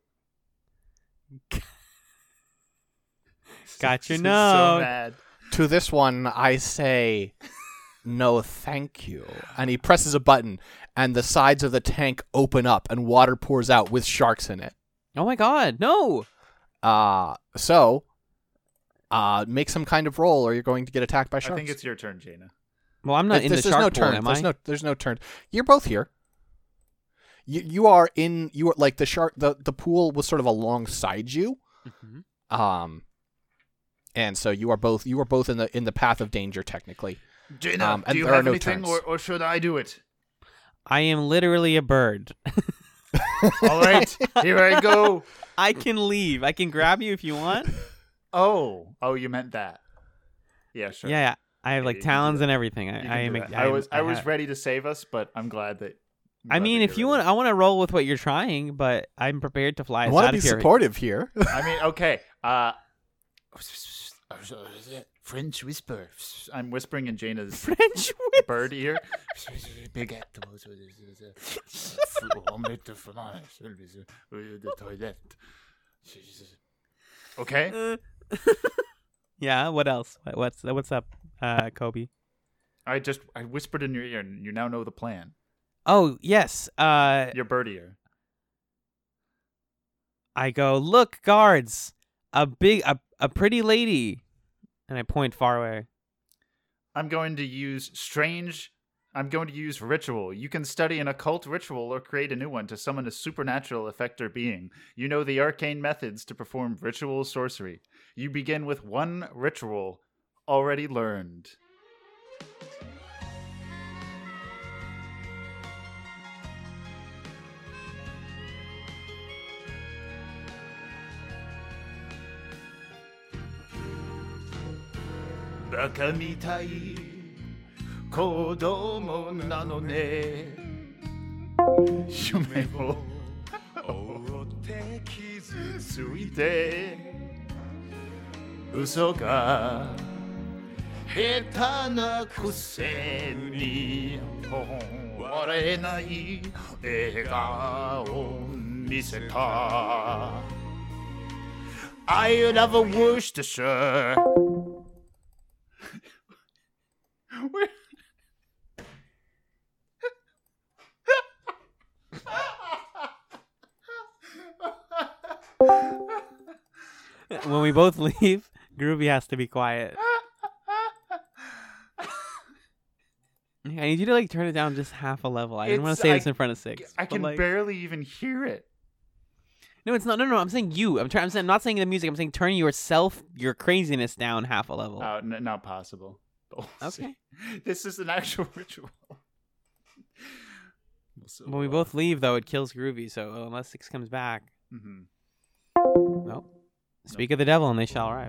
Got your So no. mad. To this one, I say, no thank you. And he presses a button, and the sides of the tank open up, and water pours out with sharks in it. Oh my god, no! So, make some kind of roll, or you're going to get attacked by I sharks. think it's your turn, Jaina. Well, I'm not in the There's shark no pool, turn. am I? There's no turn. You're both here. You are like the shark. The pool was sort of alongside you. Mhm. And so you are both in the path of danger technically. Jaina, and do you there are have no anything, turns. or should I do it? I am literally a bird. All right, here I go. I can leave. I can grab you if you want. Oh, you meant that. Yeah, sure. Yeah, I have Yeah, like you can do talons that. and everything. You can I do am. that. I was have- ready to save us, but I'm glad that. I mean, if you want, I want to roll with what you're trying, but I'm prepared to fly I us want out to be of here. supportive here. I mean, okay. French whisper. I'm whispering in Jaina's French. bird ear. Okay. Yeah. What else? What's up, Kobe? I whispered in your ear, and you now know the plan. Oh yes. Your bird ear. I go, look, guards, a pretty lady, and I point far away. I'm going to use ritual. You can study an occult ritual or create a new one to summon a supernatural effect or being. You know the arcane methods to perform ritual sorcery. You begin with one ritual already learned. Baka mitai 子供なのね夢を追って傷ついて嘘が下手なくせに笑えない笑顔を見せた I love a Worcestershire When we both leave, Groovy has to be quiet. I need you to like turn it down just half a level. I didn't want to say this in front of Six. I but, can like, barely even hear it. No, it's not. No. I'm saying you. I'm not saying the music. I'm saying turn your craziness down half a level. Not possible. But we'll Okay. see. This is an actual ritual. When we both leave, though, it kills Groovy. So unless Six comes back, Mm-hmm. well, speak of the devil, and they shall arrive.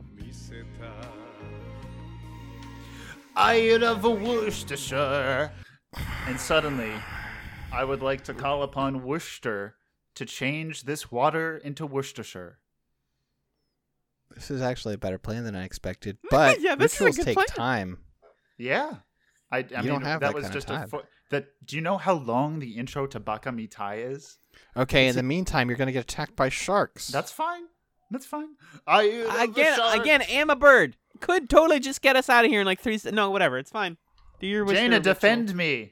Iron of Worcestershire. And suddenly, I would like to call upon Worcester to change this water into Worcestershire. This is actually a better plan than I expected, but Yeah, this is a rituals good take plan. time. Yeah. I mean, don't have that that was kind of just time. do you know how long the intro to Baka Mitai is? Okay, in the meantime, you're going to get attacked by sharks. That's fine. That's fine. Again, am a bird. Could totally just get us out of here in like 3 seconds. No, whatever. It's fine. Do your Worcester Jaina, ritual. defend me.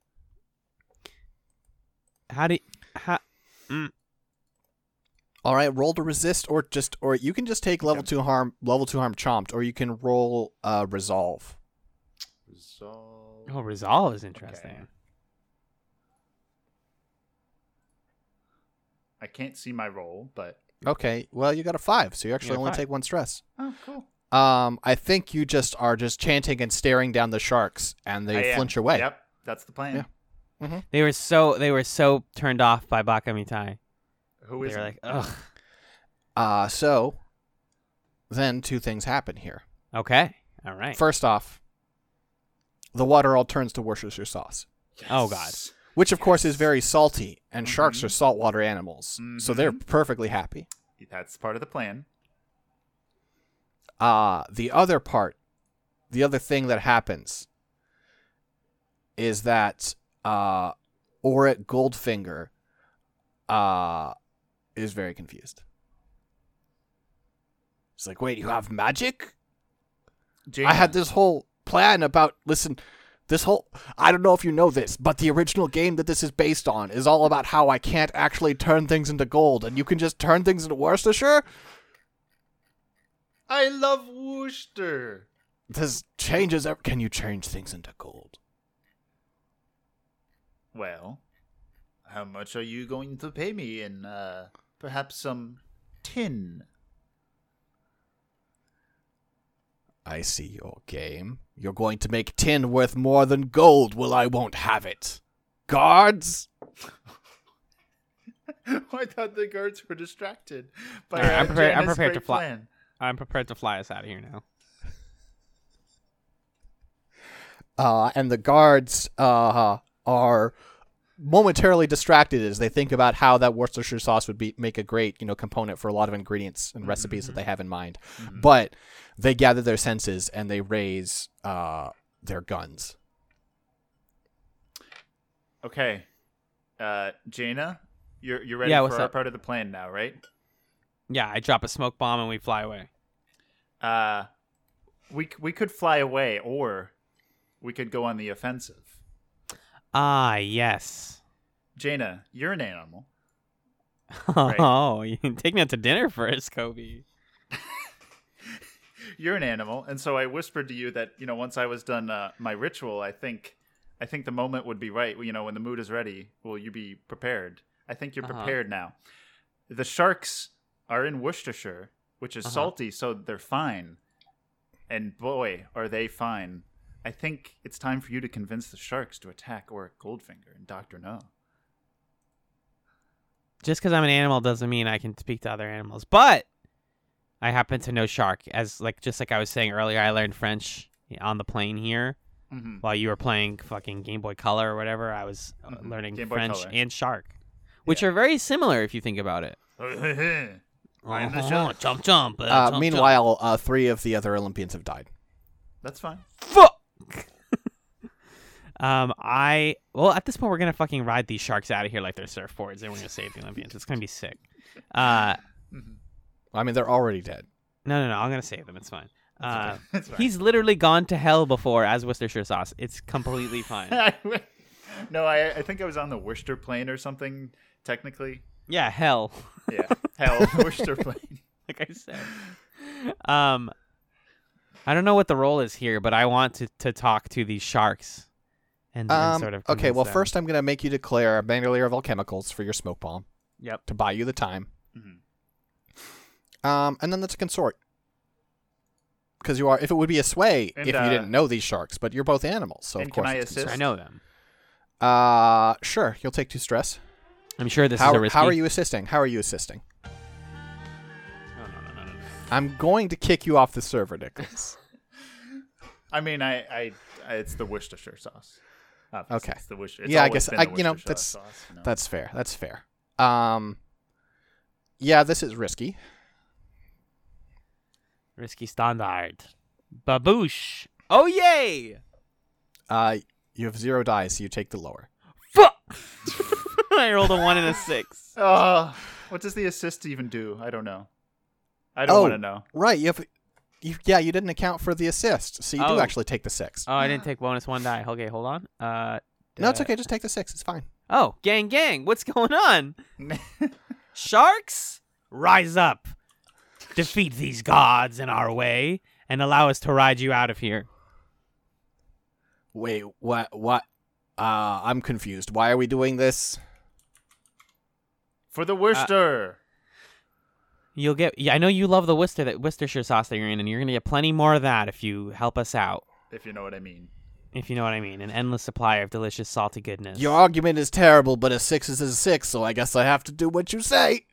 All right, roll to resist, or you can just take level 2 harm chomped, or you can roll resolve. Oh, resolve is interesting. Okay. I can't see my roll, but Okay, well you got a 5, so you actually got a only 5. take 1 stress. oh, cool. I think you are just chanting and staring down the sharks, and they flinch away. Yep, that's the plan. Yeah. They were so turned off by Baka Mitai. Who They is were like, ugh. So then 2 things happen here. Okay. All right. First off, the water all turns to Worcestershire sauce, Oh, God. which of course is very salty, and sharks are saltwater animals, so they're perfectly happy. That's part of the plan. The other thing that happens is that Orit Goldfinger is very confused. He's like, wait, you have magic? Jaina, I had this whole plan about, I don't know if you know this, but the original game that this is based on is all about how I can't actually turn things into gold, and you can just turn things into Worcestershire? I love Worcester. This changes can you change things into gold? Well, how much are you going to pay me in perhaps some tin? I see your game. You're going to make tin worth more than gold. Well, I won't have it. Guards? I thought the guards were distracted by All right, I'm Jaina's prepared to great fly. plan. I'm prepared to fly us out of here now. And the guards are momentarily distracted as they think about how that Worcestershire sauce would make a great, component for a lot of ingredients and recipes that they have in mind. But they gather their senses and they raise their guns. Okay, Jaina, you're ready Yeah, for what's our up? part of the plan now, right? Yeah, I drop a smoke bomb and we fly away. We could fly away, or we could go on the offensive. Ah, yes. Jaina, you're an animal. Oh, you can take me out to dinner first, Kobe. You're an animal, and so I whispered to you that once I was done my ritual, I think the moment would be right. When the mood is ready, will you be prepared? I think you're prepared now. The sharks are in Worcestershire, which is salty, so they're fine. And boy, are they fine. I think it's time for you to convince the sharks to attack Orit Goldfinger and Dr. No. Just because I'm an animal doesn't mean I can speak to other animals. But I happen to know shark. Just like I was saying earlier, I learned French on the plane here. Mm-hmm. While you were playing fucking Game Boy Color or whatever, I was learning Game Boy French Color. and shark, which are very similar if you think about it. I'm the shark. Jump, jump. Jump, Meanwhile, 3 of the other Olympians have died. That's fine. fuck. At this point we're gonna fucking ride these sharks out of here like they're surfboards, and we're gonna save the Olympians. It's gonna be sick. I mean, they're already dead. No, I'm gonna save them. It's fine. That's fine. He's literally gone to hell before as Worcestershire sauce. It's completely fine. No, I think I was on the Worcester plane or something, technically. Yeah, hell. Yeah. Hell, Worcester plane. Like I said. I don't know what the role is here, but I want to talk to these sharks and sort of. Okay, well, convince them. first I'm going to make you declare a bandolier of alchemicals for your smoke bomb Yep. to buy you the time. Mhm. And then let's consort. Because if it would be a sway And, if you didn't know these sharks, but you're both animals, so of and course can I it's assist? I know them. Sure. You'll take 2 stress. I'm sure this is How a risky. how are you assisting? How are you assisting? No. I'm going to kick you off the server, Nicholas. I mean, it's the Worcestershire sauce. Obviously, Okay. It's the Worcester. It's Yeah, I always guess been the Worcestershire that's sauce, you know? that's fair. That's fair. Yeah, this is risky. Risky standard. Baboosh. Oh, yay! You have 0 dice, so you take the lower. Fuck! I rolled a 1 and a 6. What does the assist even do? I don't know. I don't want to know. Right. You didn't account for the assist, so you do Oh. actually take the 6. Oh, I didn't take bonus 1 die. Okay, hold on. No, it's okay. Just take the 6. It's fine. Oh, gang, what's going on? Sharks, rise up. Defeat these gods in our way and allow us to ride you out of here. Wait, what? I'm confused. Why are we doing this? For the Worcester. You'll get. Yeah, I know you love the Worcestershire sauce that you're in, and you're gonna get plenty more of that if you help us out. If you know what I mean. If you know what I mean, an endless supply of delicious salty goodness. Your argument is terrible, but a 6 is a 6, so I guess I have to do what you say.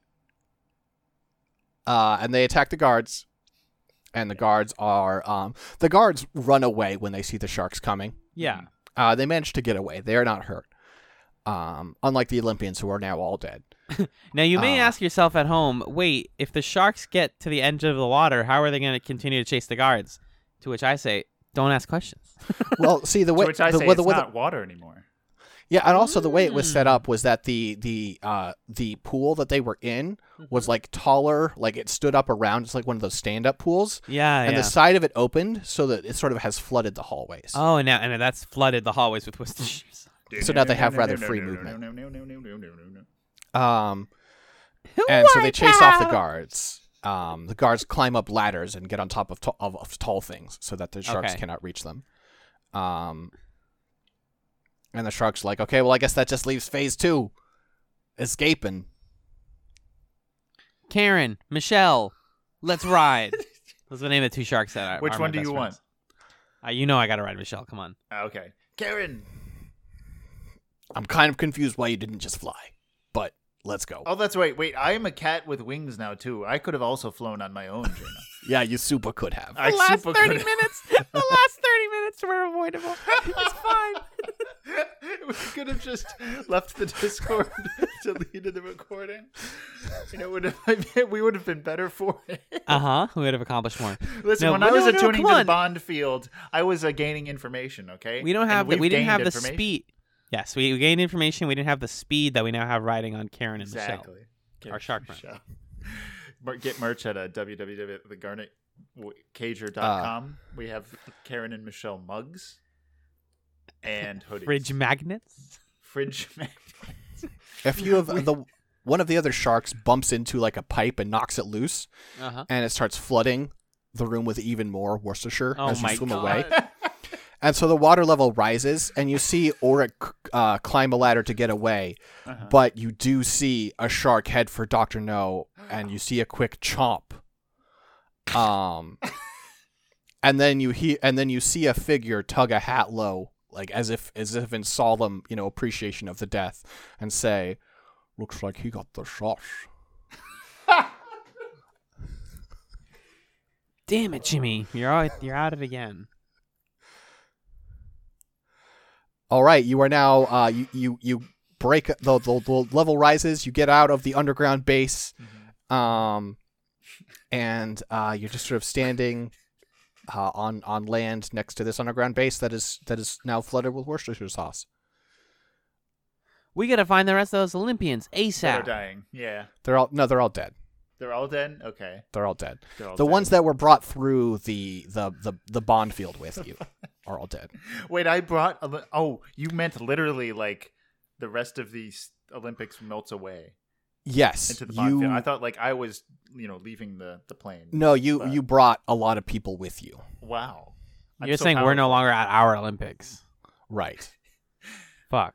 And they attack the guards. And the guards run away when they see the sharks coming. Yeah. They manage to get away. They are not hurt. Unlike the Olympians, who are now all dead. Now you may ask yourself at home, wait, if the sharks get to the edge of the water, how are they going to continue to chase the guards? To which I say, don't ask questions. Well, see the way To which I say the it's way not water anymore. yeah, and also the way it was set up was that the pool that they were in was like taller, like it stood up around. It's like one of those stand-up pools. Yeah, And yeah. the side of it opened so that it sort of has flooded the hallways. Oh, and that's flooded the hallways with Worcestershire. So now they have rather free movement. And so they chase off the guards. The guards climb up ladders and get on top of tall things so that the sharks Okay. cannot reach them. And the shark's like, okay, well, I guess that just leaves phase 2. Escaping. Karen, Michelle, let's ride. That's the name of the 2 sharks that are Which my one do best you friends. You know I got to ride Michelle. Come on. Okay. Karen. I'm kind of confused why you didn't just fly. But let's go. Oh, that's right. Wait, I am a cat with wings now, too. I could have also flown on my own, Jaina. Yeah, you super could have. I The last super 30 could- minutes. The last 30 minutes were avoidable. It's fine. We could have just left the Discord deleted the recording. And we would have been better for it. We would have accomplished more. Listen, No, when but I was no, tuning come to on. the Bond field, I was gaining information, okay? We don't And have we've we didn't gained have the information. speed. Yes, we gained information. We didn't have the speed that we now have riding on Karen and Michelle. Exactly. Our shark friend. Michelle. Get merch at www.thegarnetcager.com. We have Karen and Michelle mugs and hoodies. Fridge magnets. Fridge If you have one of the other sharks bumps into like a pipe and knocks it loose, and it starts flooding the room with even more Worcestershire Oh as you my swim God. away. And so the water level rises, and you see Auric climb a ladder to get away, but you do see a shark head for Dr. No, and you see a quick chomp. And then you see a figure tug a hat low, like as if in solemn, appreciation of the death, and say, "Looks like he got the sauce." Damn it, Jimmy! You're at it again. All right, you are now you break the level rises. You get out of the underground base, and you're just sort of standing on land next to this underground base that is now flooded with Worcestershire sauce. We gotta find the rest of those Olympians They're ASAP. dying. Yeah. They're all dead. They're all dead? Okay. They're all dead. They're all The dead. ones that were brought through the bond field with you are all dead. Wait, I brought... Oh, you meant literally like the rest of the Olympics melts away Yes, into the bond field. I thought like I was, leaving the plane. No, you But- you brought a lot of people with you. Wow. I'm You're so saying we're no powerful. longer at our Olympics. Right. Fuck.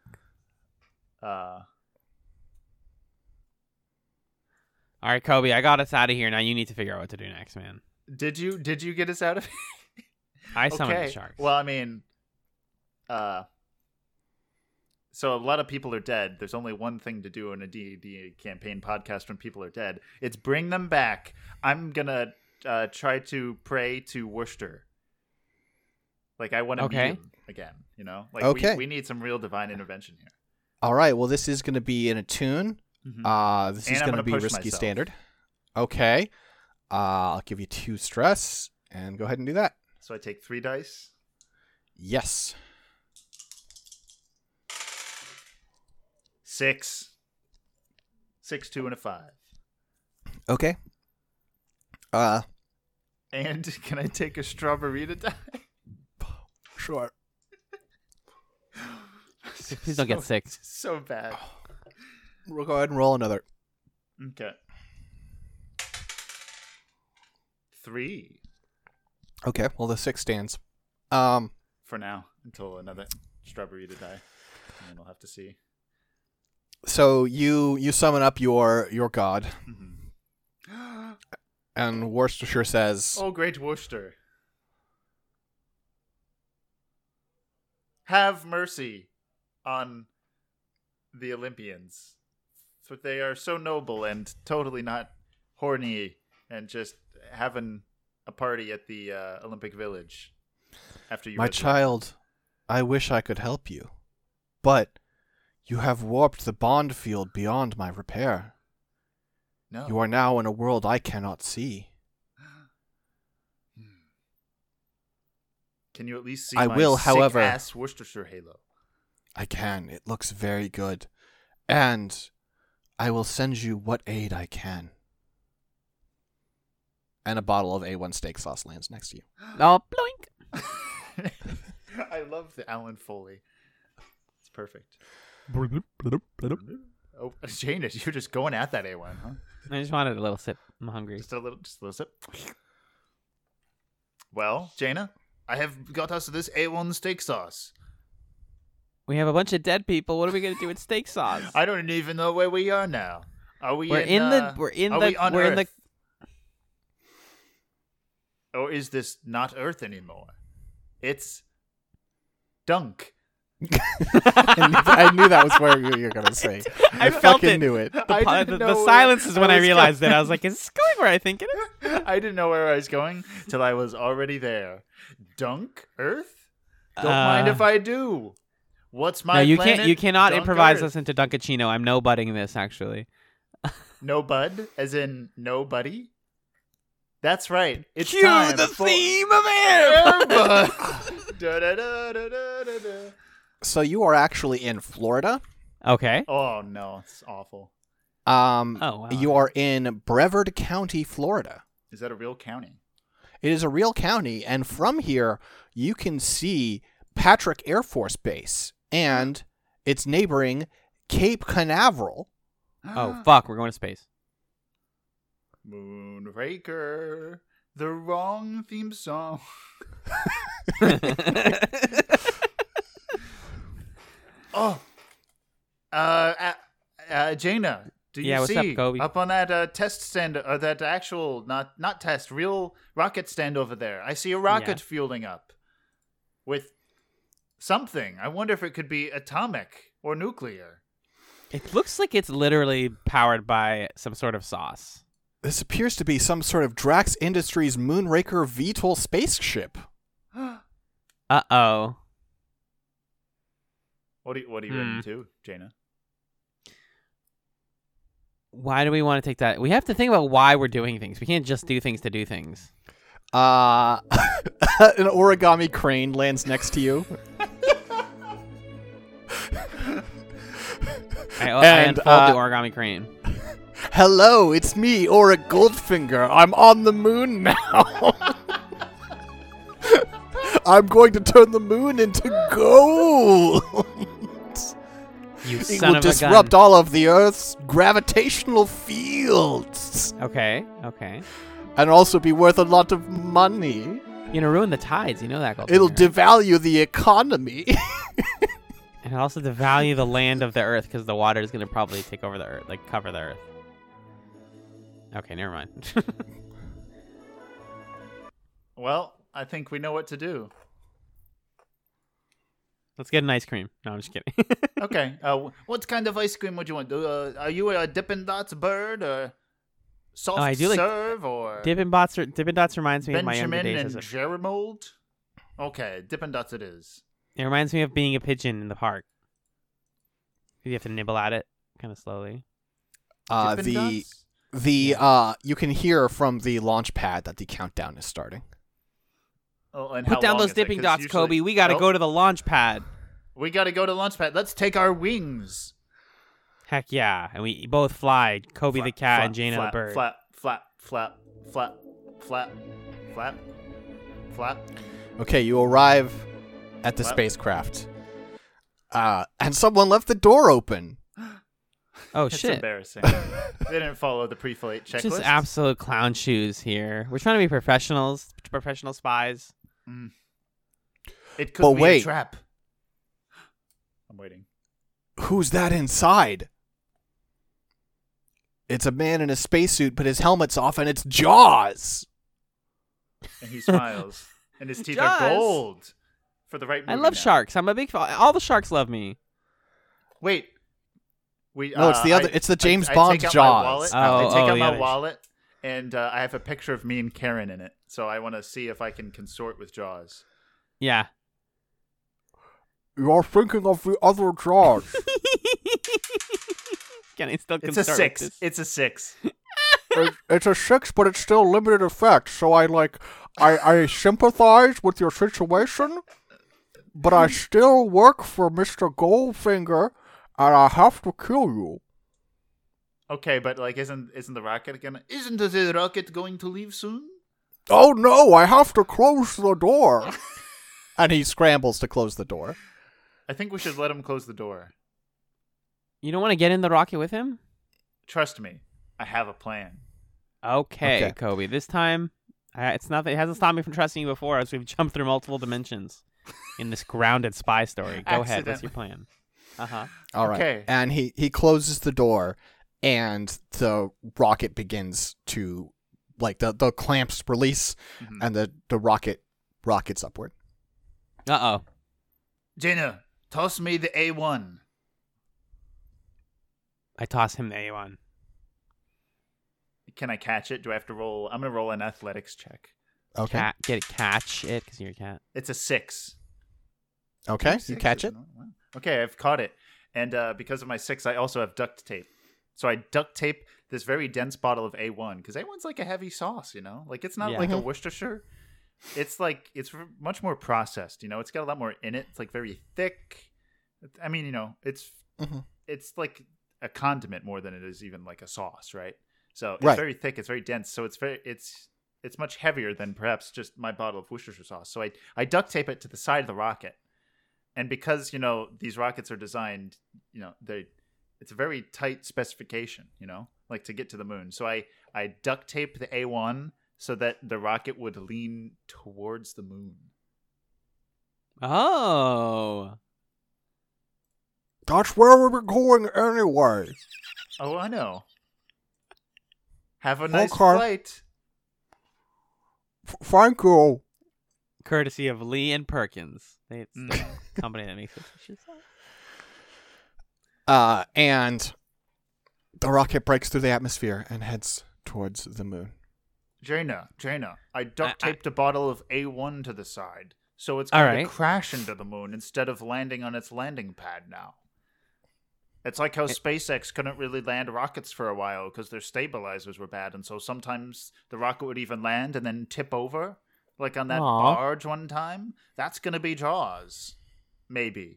All right, Kobe, I got us out of here. Now you need to figure out what to do next, man. Did you get us out of I summoned okay. the sharks. Well, I mean, So a lot of people are dead. There's only one thing to do in a D&D campaign podcast when people are dead. It's bring them back. I'm gonna try to pray to Worcester. Like I want to meet him again. You know, like Okay. we need some real divine intervention here. All right. Well, this is going to be in a tune. Mm-hmm. This And is I'm going to gonna be push risky myself. standard. Okay. I'll give you 2 stress and go ahead and do that. So I take 3 dice. Yes. 6, 2, and a 5. Okay. And can I take a strawberry to die? Sure. Please don't get sick. So bad. We'll go ahead and roll another. Okay. 3 Okay. Well, the 6 stands. for now until another strawberry to die, and then we'll have to see. So you summon up your god, Mm-hmm. and Worcestershire says, Oh, great Worcester, have mercy on the Olympians, for they are so noble and totally not horny and just having a party at the Olympic Village after you "My resurrect them." child, I wish I could help you, but you have warped the bond field beyond my repair. No. You are now in a world I cannot see. Can you at least see I my will, however- sick-ass Worcestershire halo? I can. It looks very good. And I will send you what aid I can." And a bottle of A1 steak sauce lands next to you. Oh, bloink. I love the Alan Foley. It's perfect. Oh, Jane, you're just going at that A1, huh? I just wanted a little sip. I'm hungry. Just a little sip. Well, Jaina, I have got us this A1 steak sauce. We have a bunch of dead people. What are we gonna do with steak sauce? I don't even know where we are now. Are we? We're in the. We're in the. on We're in the. Earth? Or is this not Earth anymore? It's Dunk. I knew that was where you were going to say. I felt fucking it. knew it. I didn't know The where silence is when I was realized going. it. I was like, "Is this going where I think it is?" I didn't know where I was going till I was already there. Dunk Earth? Don't mind if I do. What's my No, you planet? can't. You cannot Dunk improvise Earth. us into Dunkachino. I'm no budding this actually. No bud, as in nobody. That's right. It's Cue time the for theme of Air. Airbud. Da-da-da-da-da-da. So you are actually in Florida. Okay. Oh no, it's awful. Oh, wow. You are in Brevard County, Florida. Is that a real county? It is a real county, and from here you can see Patrick Air Force Base and its neighboring Cape Canaveral. Oh fuck, we're going to space. Moonraker. The wrong theme song. Oh. Jaina, do you Yeah, what's up, see Kobe? up on that test stand, or that actual, not test, real rocket stand over there? I see a rocket Yeah. fueling up with something. I wonder if it could be atomic or nuclear. It looks like it's literally powered by some sort of sauce. This appears to be some sort of Drax Industries Moonraker VTOL spaceship. Uh-oh. What are you ready to, Jaina? Why do we want to take that? We have to think about why we're doing things. We can't just do things to do things. An origami crane lands next to you. I And, unfold the origami crane. Hello, it's me, Auric Goldfinger. I'm on the moon now. I'm going to turn the moon into gold. You It son will of a disrupt gun. all of the Earth's gravitational fields Okay. and also be worth a lot of money. You're gonna ruin the tides. You know that, Goldfinger. It'll devalue the economy. And also devalue the land of the Earth because the water is gonna probably take over the Earth, like cover the Earth. Okay, never mind. Well, I think we know what to do. Let's get an ice cream. No, I'm just kidding. Okay. What kind of ice cream would you want? Are you a Dippin' Dots bird or soft I do like serve or Dippin' Dots reminds me of my younger Benjamin days. and Jerimold? Okay, Dippin' Dots it is. It reminds me of being a pigeon in the park. You have to nibble at it kind of slowly. Dippin' Dots? You can hear from the launch pad that the countdown is starting. Oh, and Put how down long those is it? dipping 'Cause dots, usually- Kobe. We got to Nope. go to the launch pad. We got to go to launch pad. Let's take our wings. Heck yeah. And we both fly. Kobe the Flap, cat flap, and Jaina flap, the bird. Flap, flap, flap, flap, flap, flap, flap. Okay, you arrive at the What? spacecraft. And someone left the door open. Oh, It's shit. embarrassing. They didn't follow the pre-flight checklist. Just absolute clown shoes here. We're trying to be professionals, professional spies. It could But be wait. a trap. I'm waiting. Who's that inside? It's a man in a spacesuit, but his helmet's off, and it's Jaws. And he smiles. And his teeth Jaws. are gold. For the right movie I love now. sharks. I'm a big fan. All the sharks love me. Wait. No, it's the other. It's the James I Bond take out Jaws. My wallet, I take out the my other- wallet, and I have a picture of me and Karen in it. So I want to see if I can consort with Jaws. Yeah. You're thinking of the other Jaws. Can I still It's a consort with 6. this? It's a 6. It's a 6, but it's still limited effect. So I sympathize with your situation, but I still work for Mr. Goldfinger, and I have to kill you. Okay, but like, isn't the rocket gonna? Isn't the rocket going to leave soon? Oh no, I have to close the door. And he scrambles to close the door. I think we should let him close the door. You don't want to get in the rocket with him? Trust me, I have a plan. Okay, Okay. Kobe. This time, it hasn't stopped me from trusting you before as we've jumped through multiple dimensions in this grounded spy story. Go ahead. What's your plan? Uh-huh. All right. Okay. And he closes the door, and the rocket begins to, like, the clamps release, Mhm. and the rocket rockets upward. Uh-oh. Jaina, toss me the A1. I toss him the A1. Can I catch it? Do I have to roll? I'm gonna roll an athletics check. Okay. Catch it because you're a cat. It's a 6. Okay. You 6 catch is it. not- wow. Okay, I've caught it. And because of my 6, I also have duct tape. So I duct tape this very dense bottle of A1 because A1's like a heavy sauce, you know? Like it's not Yeah. like a Worcestershire. It's like it's much more processed, you know? It's got a lot more in it. It's like very thick. I mean, you know, it's Mhm. it's like a condiment more than it is even like a sauce, right? So it's Right. very thick, it's very dense. So it's much heavier than perhaps just my bottle of Worcestershire sauce. So I duct tape it to the side of the rocket. And because, you know, these rockets are designed, you know, it's a very tight specification, you know, like to get to the moon. So I duct tape the A1 so that the rocket would lean towards the moon. Oh. That's where we were going anyway. Oh, I know. Have a nice Okay. flight. Thank you. Courtesy of Lee and Perkins. It's the company that makes it. And the rocket breaks through the atmosphere and heads towards the moon. Jaina, I duct I- taped a bottle of A1 to the side. So it's All going right. to crash into the moon instead of landing on its landing pad now. It's like how SpaceX couldn't really land rockets for a while because their stabilizers were bad. And so sometimes the rocket would even land and then tip over, like on that Aw. barge one time. That's going to be Jaws. Maybe.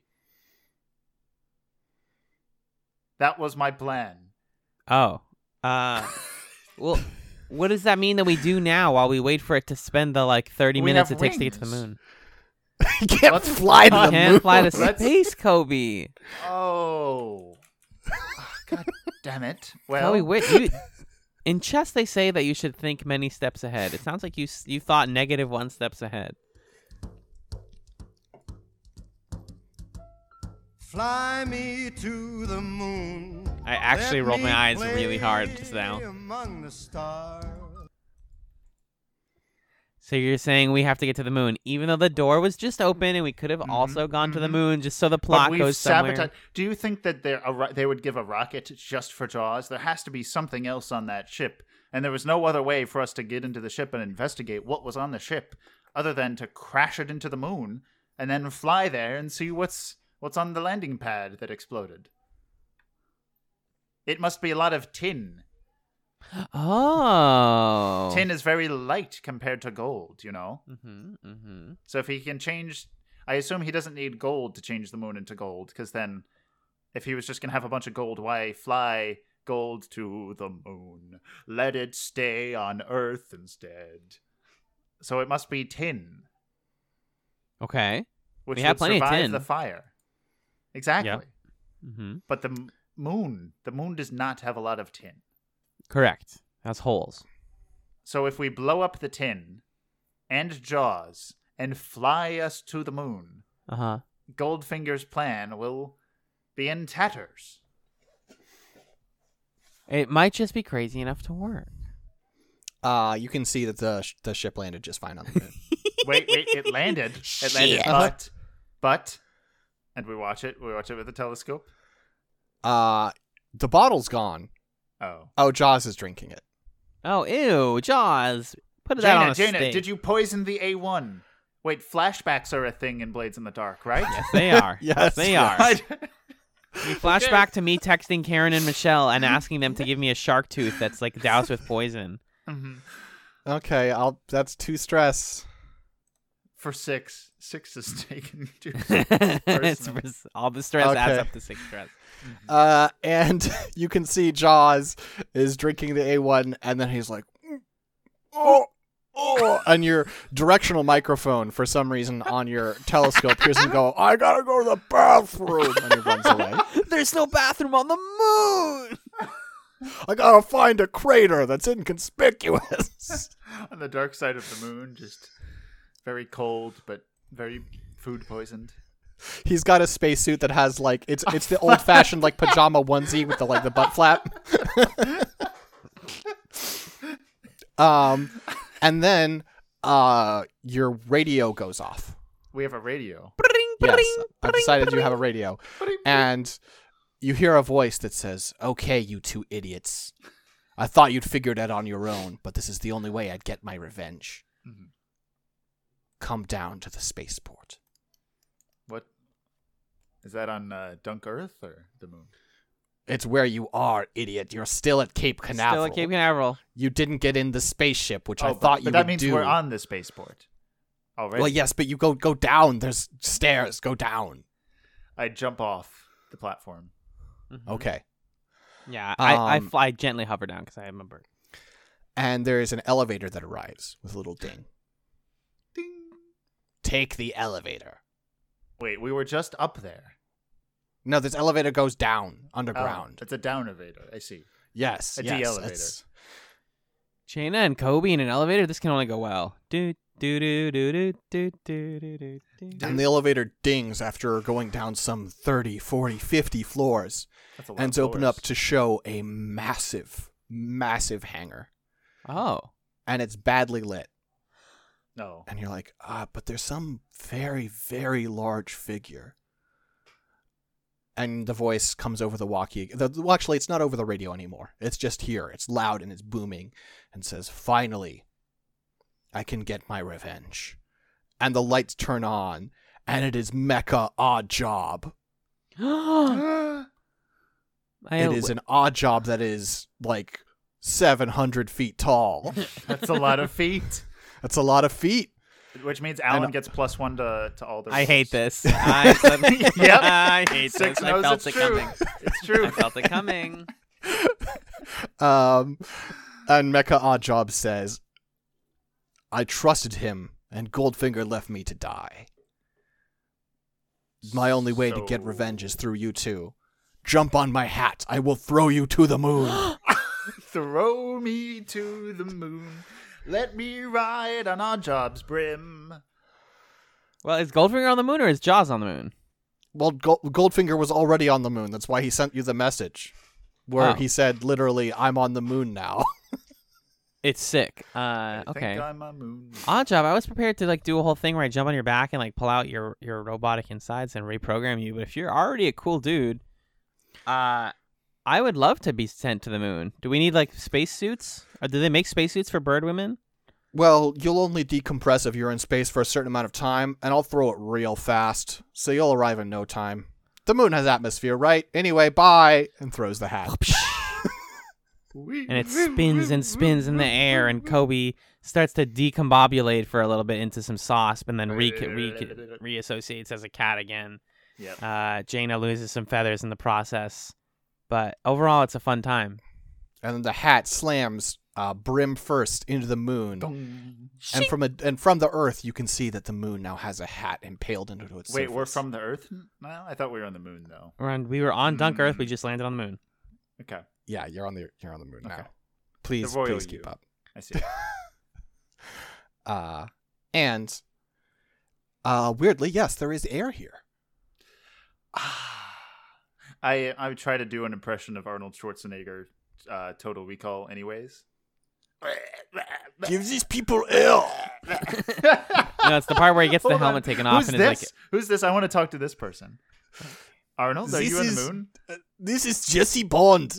That was my plan. Oh. Well, what does that mean that we do now while we wait for it to spend the 30 We minutes have it takes to get to the wings. moon? You can't Let's fly to the Can't moon. fly to Let's- space, Kobe. Oh. God damn it. Well, Kobe, wait. In chess, they say that you should think many steps ahead. It sounds like you thought -1 steps ahead. Fly me to the moon. I actually Let rolled my me eyes really hard play just now. among the stars. So you're saying we have to get to the moon, even though the door was just open and we could have also gone to the moon just so the plot But we've goes somewhere. sabotaged. Do you think that they would give a rocket just for Jaws? There has to be something else on that ship, and there was no other way for us to get into the ship and investigate what was on the ship other than to crash it into the moon and then fly there and see what's on the landing pad that exploded. It must be a lot of tin. Oh. Tin is very light compared to gold, you know? Mm-hmm. So if he can change... I assume he doesn't need gold to change the moon into gold, because then if he was just going to have a bunch of gold, why fly gold to the moon? Let it stay on Earth instead. So it must be tin, Okay. which We have would plenty of survive tin. the fire. Exactly. Yep. Mm-hmm. But the moon does not have a lot of tin. Correct. That's holes. So if we blow up the tin and Jaws and fly us to the moon, Uh-huh. Goldfinger's plan will be in tatters. It might just be crazy enough to work. You can see that the ship landed just fine on the moon. Wait, it landed. It landed, but, and we watch it with the telescope. The bottle's gone. Oh, Jaws is drinking it. Oh, ew, Jaws. Put that on a Jaina, steak. did you poison the A1? Wait, flashbacks are a thing in Blades in the Dark, right? Yes, they are. Yes. They are. I- We flash back to me texting Karen and Michelle and asking them to give me a shark tooth that's like doused with poison. Mhm. Okay, that's 2 stress. For 6. 6 is taken too It's personally. all the stress adds Okay. up to 6 stress. And you can see Jaws is drinking the A1, and then he's like, oh, and your directional microphone, for some reason, on your telescope hears him go, I gotta go to the bathroom, and he runs away. There's no bathroom on the moon. I gotta find a crater that's inconspicuous. On the dark side of the moon, just very cold, but very food poisoned. He's got a spacesuit that has like it's the old fashioned like pajama onesie with the butt flap. And then your radio goes off. We have a radio. Yes, I've decided you have a radio. And you hear a voice that says, "Okay, you 2 idiots. I thought you'd figured it on your own, but this is the only way I'd get my revenge. Mhm. Come down to the spaceport." What? Is that on Dunk Earth or the moon? It's where you are, idiot. You're still at Cape Canaveral. Still at Cape Canaveral. You didn't get in the spaceship, which I but thought you that would means do. we're on the spaceport. Already. Well, yes, but you go down. There's stairs. Go down. I jump off the platform. Mhm. Okay. Yeah, I Um, fly gently hover down because I am a bird. And there is an elevator that arrives with a little ding. Ding. Take the elevator. Wait, we were just up there. No, this elevator goes down underground. Oh, it's a down elevator. I see. Yes, a yes, de-elevator. it's- Jaina and Kobe in an elevator. This can only go well. Do do do do do do do do do. And the elevator dings after going down some 30, 40, 50 floors. That's a lot And of it's open up floors. to show a massive, massive hangar. Oh. And it's badly lit. No. And you're like, but there's some very, very large figure. And the voice comes over the walkie. Well, actually, it's not over the radio anymore. It's just here. It's loud and it's booming. And says, finally, I can get my revenge. And the lights turn on. And it is Mecha Odd Job. It is an odd job that is like 700 feet tall. That's a lot of feet. That's a lot of feet. Which means Alan gets +1 to all the. I hate rolls. this. Yep. I hate Six this. I knows felt it's it true. coming. It's true. I felt it coming. And Mecha Oddjob says, I trusted him, and Goldfinger left me to die. My only way to get So- revenge is through you two. Jump on my hat. I will throw you to the moon. Throw me to the moon. Let me ride on our job's brim. Well, is Goldfinger on the moon or is Jaws on the moon? Well, Goldfinger was already on the moon. That's why he sent you the message. Where Oh. he said, literally, I'm on the moon now. It's sick. I Okay. think I'm a moon. Odd job. I was prepared to like do a whole thing where I jump on your back and like pull out your robotic insides and reprogram you. But if you're already a cool dude, I would love to be sent to the moon. Do we need like spacesuits? Or do they make spacesuits for bird women? Well, you'll only decompress if you're in space for a certain amount of time, and I'll throw it real fast, so you'll arrive in no time. The moon has atmosphere, right? Anyway, bye, and throws the hat. And it spins and spins in the air, and Kobe starts to decombobulate for a little bit into some sauce, and then reassociates as a cat again. Yep. Jaina loses some feathers in the process, but overall, it's a fun time. And then the hat slams brim first into the moon. Dong. And from the Earth, you can see that the moon now has a hat impaled into its Wait, surface. we're from the Earth now? I thought we were on the moon, though. We were on Dunk Earth. We just landed on the moon. Okay. Yeah, you're on the moon Okay. now. Please, The royal please keep you. up. I see. And weirdly, yes, there is air here. I would try to do an impression of Arnold Schwarzenegger, Total Recall, anyways. Give these people air. No, it's the part where he gets the Hold helmet on. taken off Who's and this? is Who's this? I want to talk to this person. Arnold, are This you on the is- moon? This is Jesse Bond.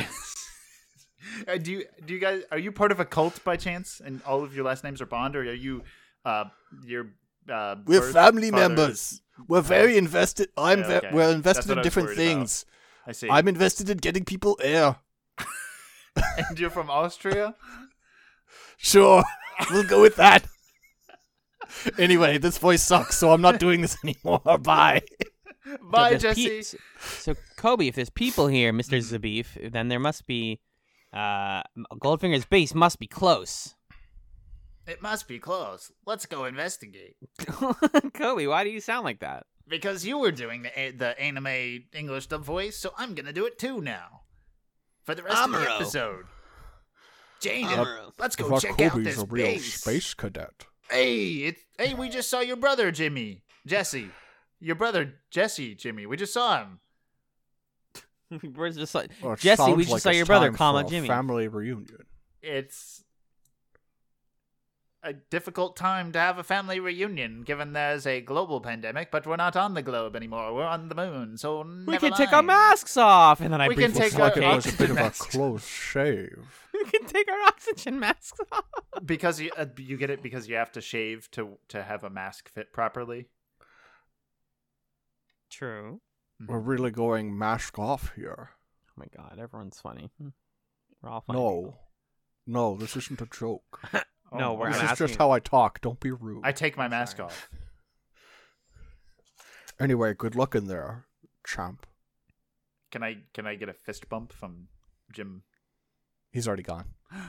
Do you guys, are you part of a cult by chance? And all of your last names are Bond, or are you your We're birth family father's- members. We're very invested. Yeah, okay. We're That's invested what in I was different worried about. things. I see. I'm invested in getting people air. And you're from Austria? Sure, we'll go with that. Anyway, this voice sucks, so I'm not doing this anymore. Bye. Bye, So there's Jesse. So Kobe, if there's people here, Mr. Zabif, then there must be Goldfinger's base must be close. It must be close. Let's go investigate. Kobe, why do you sound like that? Because you were doing the anime English dub voice, so I'm gonna do it too now. For the rest of the Amuro. episode. Jane, Amuro. let's go check out this base. cadet. Hey, we just saw your brother, Jesse. Your brother, Jesse, Jimmy. We just saw him. We're just like Jesse. We just saw your brother, Jimmy. Family reunion. It's a difficult time to have a family reunion, given there's a global pandemic, but we're not on the globe anymore. We're on the moon, so We can take our masks off, and then I We can briefly take our suffocate. It was a bit of a Masks. close shave. We can take our oxygen masks off. because you get it because you have to shave to have a mask fit properly. True. We're really going mask off here. Oh my god, everyone's funny. We're all funny. No, this isn't a joke. No, we're This I'm is asking. just how I talk. Don't be rude. I take my mask Sorry. off. Anyway, good luck in there, champ. Can I get a fist bump from Jim? He's already gone.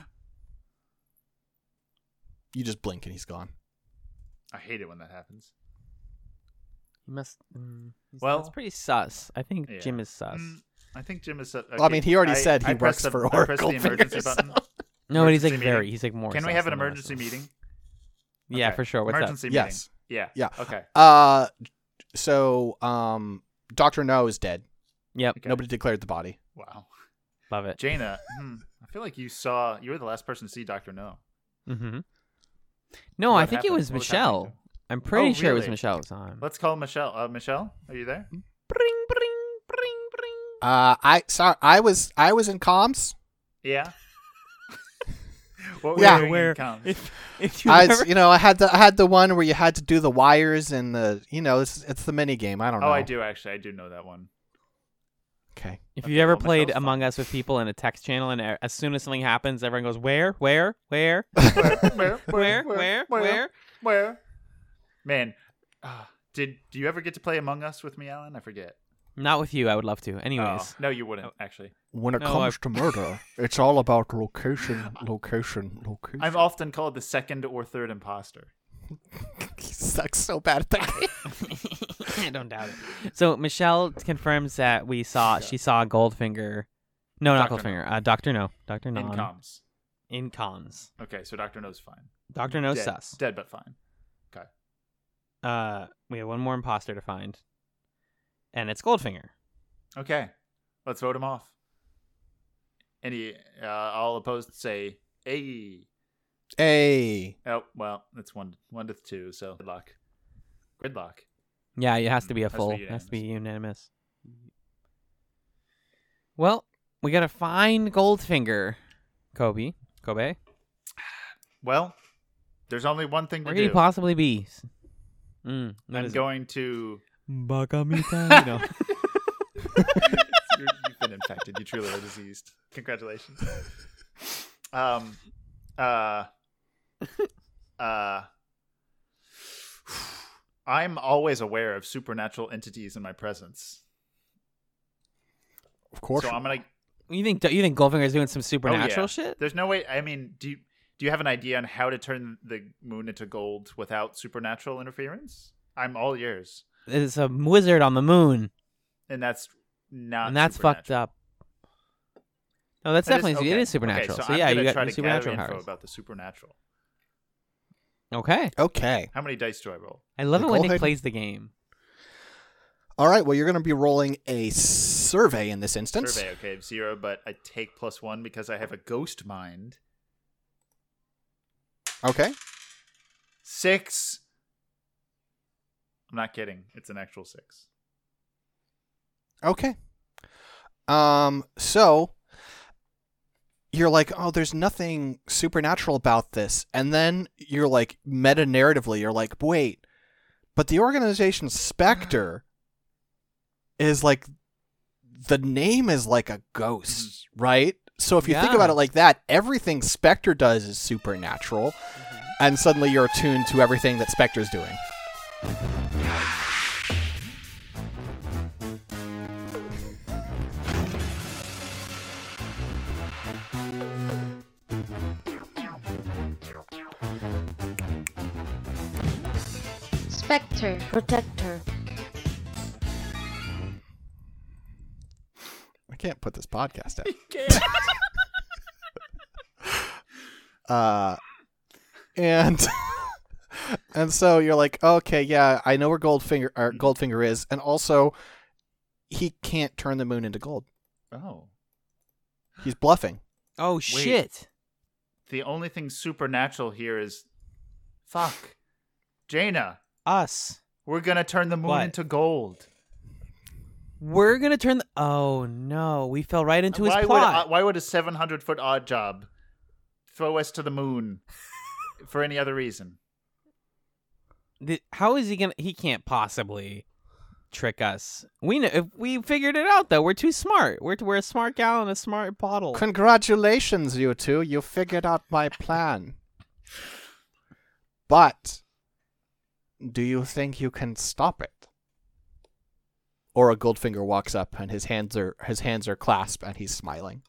You just blink and he's gone. I hate it when that happens. He must. Well- that's pretty sus. I think Yeah. Jim is sus. I think Jim is. Okay. Well, I mean, he already said he pressed works for I pressed the Oracle emergency Fingers, button. No, but he's like emergency very. meeting. He's like more. Can we sus have an than the rest emergency of us. meeting? Yeah, Okay. for sure. What's Emergency meeting. Yes. Yeah. Yeah. Okay. So, Dr. No is dead. Yep. Okay. Nobody declared the body. Wow. Love it. Jaina, I feel like you were the last person to see Dr. No. Mm-hmm. No, What I think it happened? was What was happening Michelle. to him? I'm pretty Oh, sure it was really? Michelle's time. Let's call Michelle. Michelle, are you there? Bring, bring, bring, bring. I was in comms. Yeah. What were Yeah, you doing in where- comms? If you I ever- had the one where you had to do the wires and it's the mini game. I don't know. Oh, I do actually. I do know that one. Okay. If Okay, you ever well, played Michelle's Among fun. Us with people in a text channel, and as soon as something happens, everyone goes, "Where? Where? Where? Where? Man, do you ever get to play Among Us with me, Alan? I forget. Not with you. I would love to. Oh, Anyways, no, you wouldn't actually. When it No, comes I've- to murder, it's all about location. I'm often called the second or third imposter. He sucks so bad at that game. I don't doubt it. So Michelle confirms that she saw Goldfinger. No, not Dr. Goldfinger. Doctor No. Doctor No. In comms. In cons. Okay, so Dr. No's fine. Doctor No Dead. sus. Dead but fine. Okay. We have one more imposter to find, and it's Goldfinger. Okay. Let's vote him off. All opposed say Hey. Hey. Oh, well, it's one to two, so Gridlock. Yeah, it has to be a Has to full. be It has to be unanimous. Well, we gotta find Goldfinger. Kobe. Well, there's only one thing to Where could he do. possibly be? What I'm is going to... Bakamita. No. You've been infected. You truly are diseased. Congratulations. I'm always aware of supernatural entities in my presence. Of course. So I'm gonna... You think Goldfinger's doing some supernatural Oh, yeah. shit? There's no way. I mean, do you have an idea on how to turn the moon into gold without supernatural interference? I'm all ears. It's a wizard on the moon, And that's not. and that's supernatural. fucked up. No, that's definitely okay. it is supernatural. Okay, so I'm yeah, gonna you try got to supernatural gather info powers. about the supernatural. Okay, Okay. How many dice do I roll? I love Yeah, it when go Nick ahead. plays the game. All right. Well, you're going to be rolling a survey in this instance. Survey. Okay, 0, but I take +1 because I have a ghost mind. Okay. 6. I'm not kidding. It's an actual 6. Okay. So you're like, oh, there's nothing supernatural about this. And then you're like, meta-narratively, you're like, wait, but the organization Spectre is like, the name is like a ghost, right? So if you think Yeah. about it like that, everything Spectre does is supernatural. And suddenly you're attuned to everything that Spectre's doing. Spectre, protector. I can't put this podcast out. And and so you're like, okay, yeah, I know where Goldfinger is, and also he can't turn the moon into gold. Oh. He's bluffing. Oh shit! The only thing supernatural here is... Fuck. Jaina, Us. we're going to turn the moon What? into gold. We're gonna turn the. Oh no, we fell right into his Why plot. would a 700-foot odd job throw us to the moon for any other reason? How is he gonna? He can't possibly trick us. We know if we figured it out though. We're too smart. We're a smart gal and a smart bottle. Congratulations, you two. You figured out my plan. But do you think you can stop it? Or a Goldfinger walks up and his hands are clasped and he's smiling.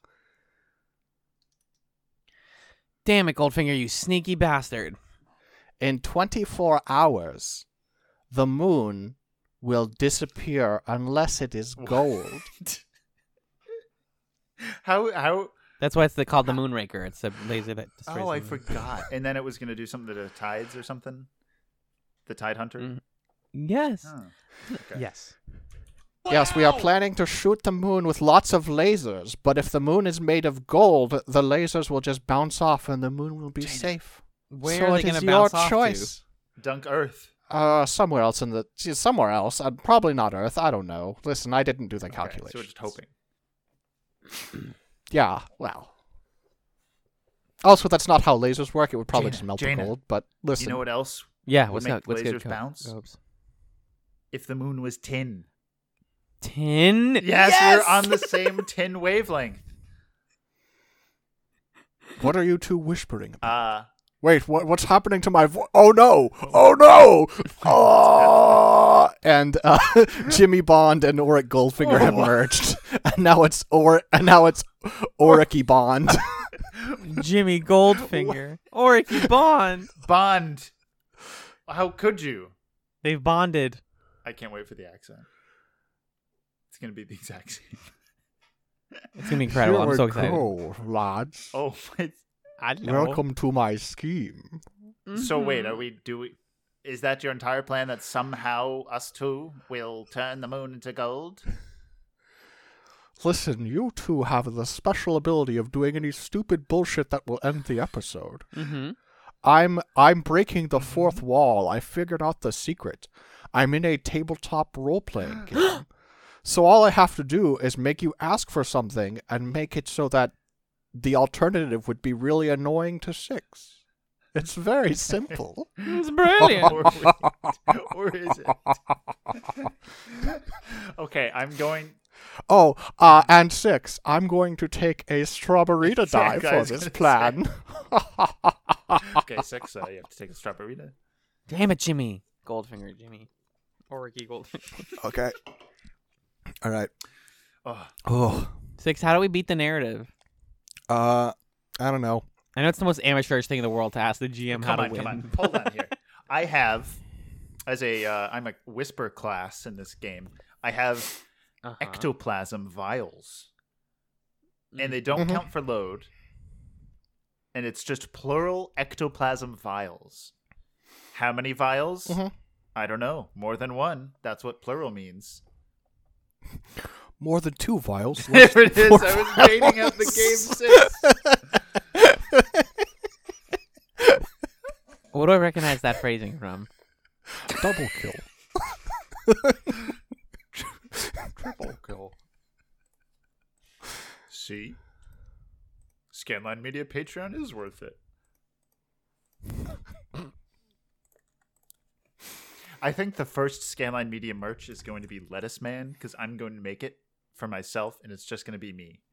Damn it, Goldfinger, you sneaky bastard! In 24 hours, the moon will disappear unless it is gold. How? That's why it's called the Moonraker. It's a laser that destroys. Oh, I the moon. forgot. And then it was going to do something to the tides or something? The Tide Hunter? Mm. Yes. Oh, okay. Yes. Yes, we are planning to shoot the moon with lots of lasers, but if the moon is made of gold, the lasers will just bounce off and the moon will be safe. Where so are it they is gonna your bounce off choice. Dunk Earth. Somewhere else somewhere else. Probably not Earth. I don't know. Listen, I didn't do the Okay, calculation. so we're just hoping. Yeah, well. Also, that's not how lasers work. It would probably Jaina, just melt Jaina, the gold. But listen, You know what else? Yeah. Would What's make up? What's lasers good? bounce? Gobes? If the moon was tin. Tin. Yes, we're on the same tin wavelength. what are you two whispering about? Uh, Wait, what's happening to my voice? Oh no! Oh no! Oh! And Jimmy Bond and Auric Goldfinger have merged, and now it's Auric Bond. Jimmy Goldfinger. Oricky Bond. Bond. How could you? They've bonded. I can't wait for the accent. It's going to be the exact same. It's gonna be incredible. I'm so excited. Go, lads. Oh, I know. Welcome to my scheme. so wait, Mm-hmm. is that your entire plan that somehow us two will turn the moon into gold? Listen, you two have the special ability of doing any stupid bullshit that will end the episode. Mm-hmm. I'm breaking the fourth wall. I figured out the secret. I'm in a tabletop role-playing game. So all I have to do is make you ask for something and make it so that the alternative would be really annoying to Six. It's very simple. It's brilliant. Or is it? Okay, I'm going. Oh, and Six, I'm going to take a strawberry die Exactly, I for was this gonna plan. Okay, 6. You have to take a strawberry. Damn it, Jimmy. Goldfinger, Jimmy. Or Ricky Goldfinger. Okay. All right. Oh, Oh. 6, how do we beat the narrative? I don't know. I know it's the most amateurish thing in the world to ask the GM how to win. come on. Hold on here. I have, as a, I'm a whisper class in this game. I have ectoplasm vials, and they don't count for load. And it's just plural ectoplasm vials. How many vials? I don't know. More than one. That's what plural means. More than 2 vials. There it is. I was waiting out the game 6. What do I recognize that phrasing from? Double kill. Triple kill. See? Scanline Media Patreon is worth it. I think the first Scanline Media merch is going to be Lettuce Man, because I'm going to make it for myself, and it's just going to be me.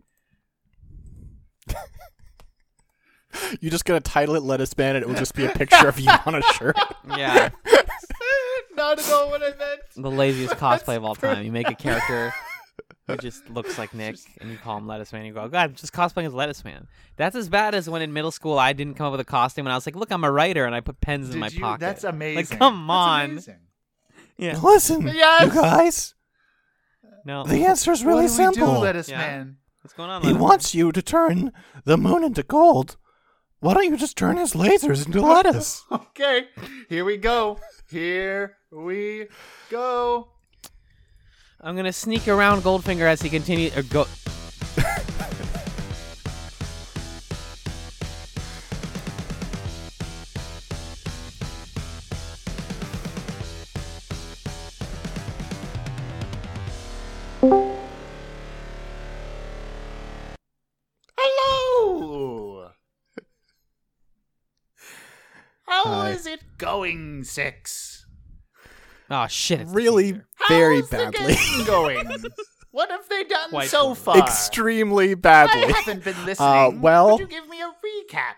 You're just going to title it Lettuce Man, and it will just be a picture of you on a shirt. Yeah. Not at all what I meant. The laziest cosplay of all time. You make a character who just looks like Nick, and you call him Lettuce Man. You go, God, I'm just cosplaying as Lettuce Man. That's as bad as when in middle school I didn't come up with a costume, and I was like, look, I'm a writer, and I put pens in my pocket. That's amazing. Like, come on. That's amazing. Yeah. Listen, Yes! you guys. No. The answer's really What do we simple. do, Lettuce Yeah. Man? What's going on? He Lettuce? wants you to turn the moon into gold. Why don't you just turn his lasers into lettuce? Okay, here we go. Here we go. I'm gonna sneak around Goldfinger as he continues. Hello. How Hi. is it going, 6? Oh shit! It's the Really, teacher. very How's the badly. game going? What have they done Quite so poorly. far? Extremely I badly. haven't been listening. well- Could you give me a recap?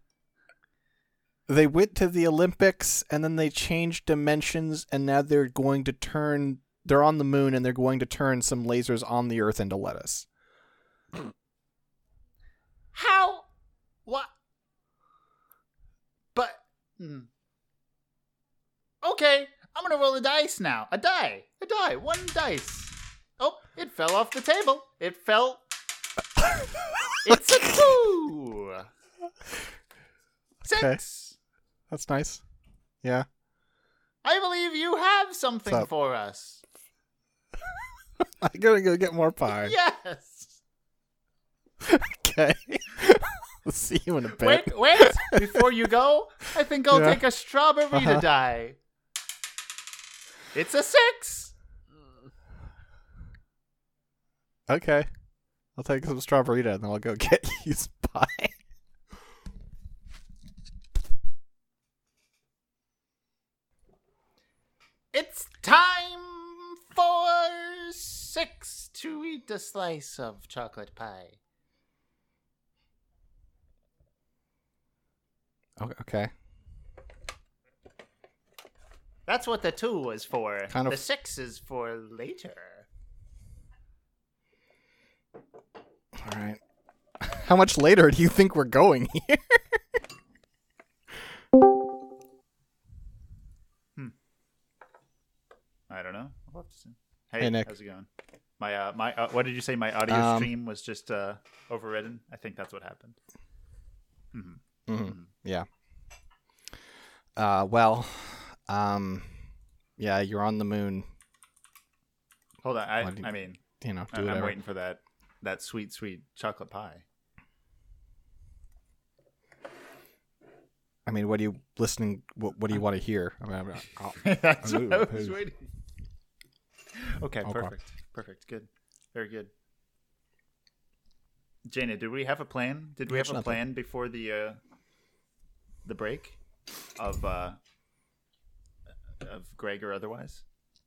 They went to the Olympics, and then they changed dimensions, and now they're going to turn... They're on the moon, and they're going to turn some lasers on the Earth into lettuce. How? What? But... Okay, I'm gonna roll a dice now. A die. 1 dice. Oh, it fell off the table. It fell... It's a 2. 6. Okay. That's nice. Yeah. I believe you have something What's up? for us. I'm gonna go get more pie. Yes. Okay. We'll see you in a bit. Wait. Before you go, I think I'll Yeah. take a strawberry to die. It's a 6. Okay. I'll take some strawberry and then I'll go get you some pie. It's time for 6 to eat a slice of chocolate pie. Okay. That's what the 2 was for. Kind of- The 6 is for later. All right. How much later do you think we're going here? I don't know. I'll have to see. Hey, Hey, Nick. how's it going? My what did you say? My audio stream was just overridden. I think that's what happened. Yeah. Yeah, you're on the moon. Hold on. Why do you- I mean, Do I'm whatever. waiting for that that sweet, sweet chocolate pie. I mean, what do you listening? What do you want to hear? I mean, That's what I was Hey. waiting. Okay, Okay. perfect, good, very good. Jaina, did we have a plan? Did we have a Nothing. plan before the break of Greg or otherwise?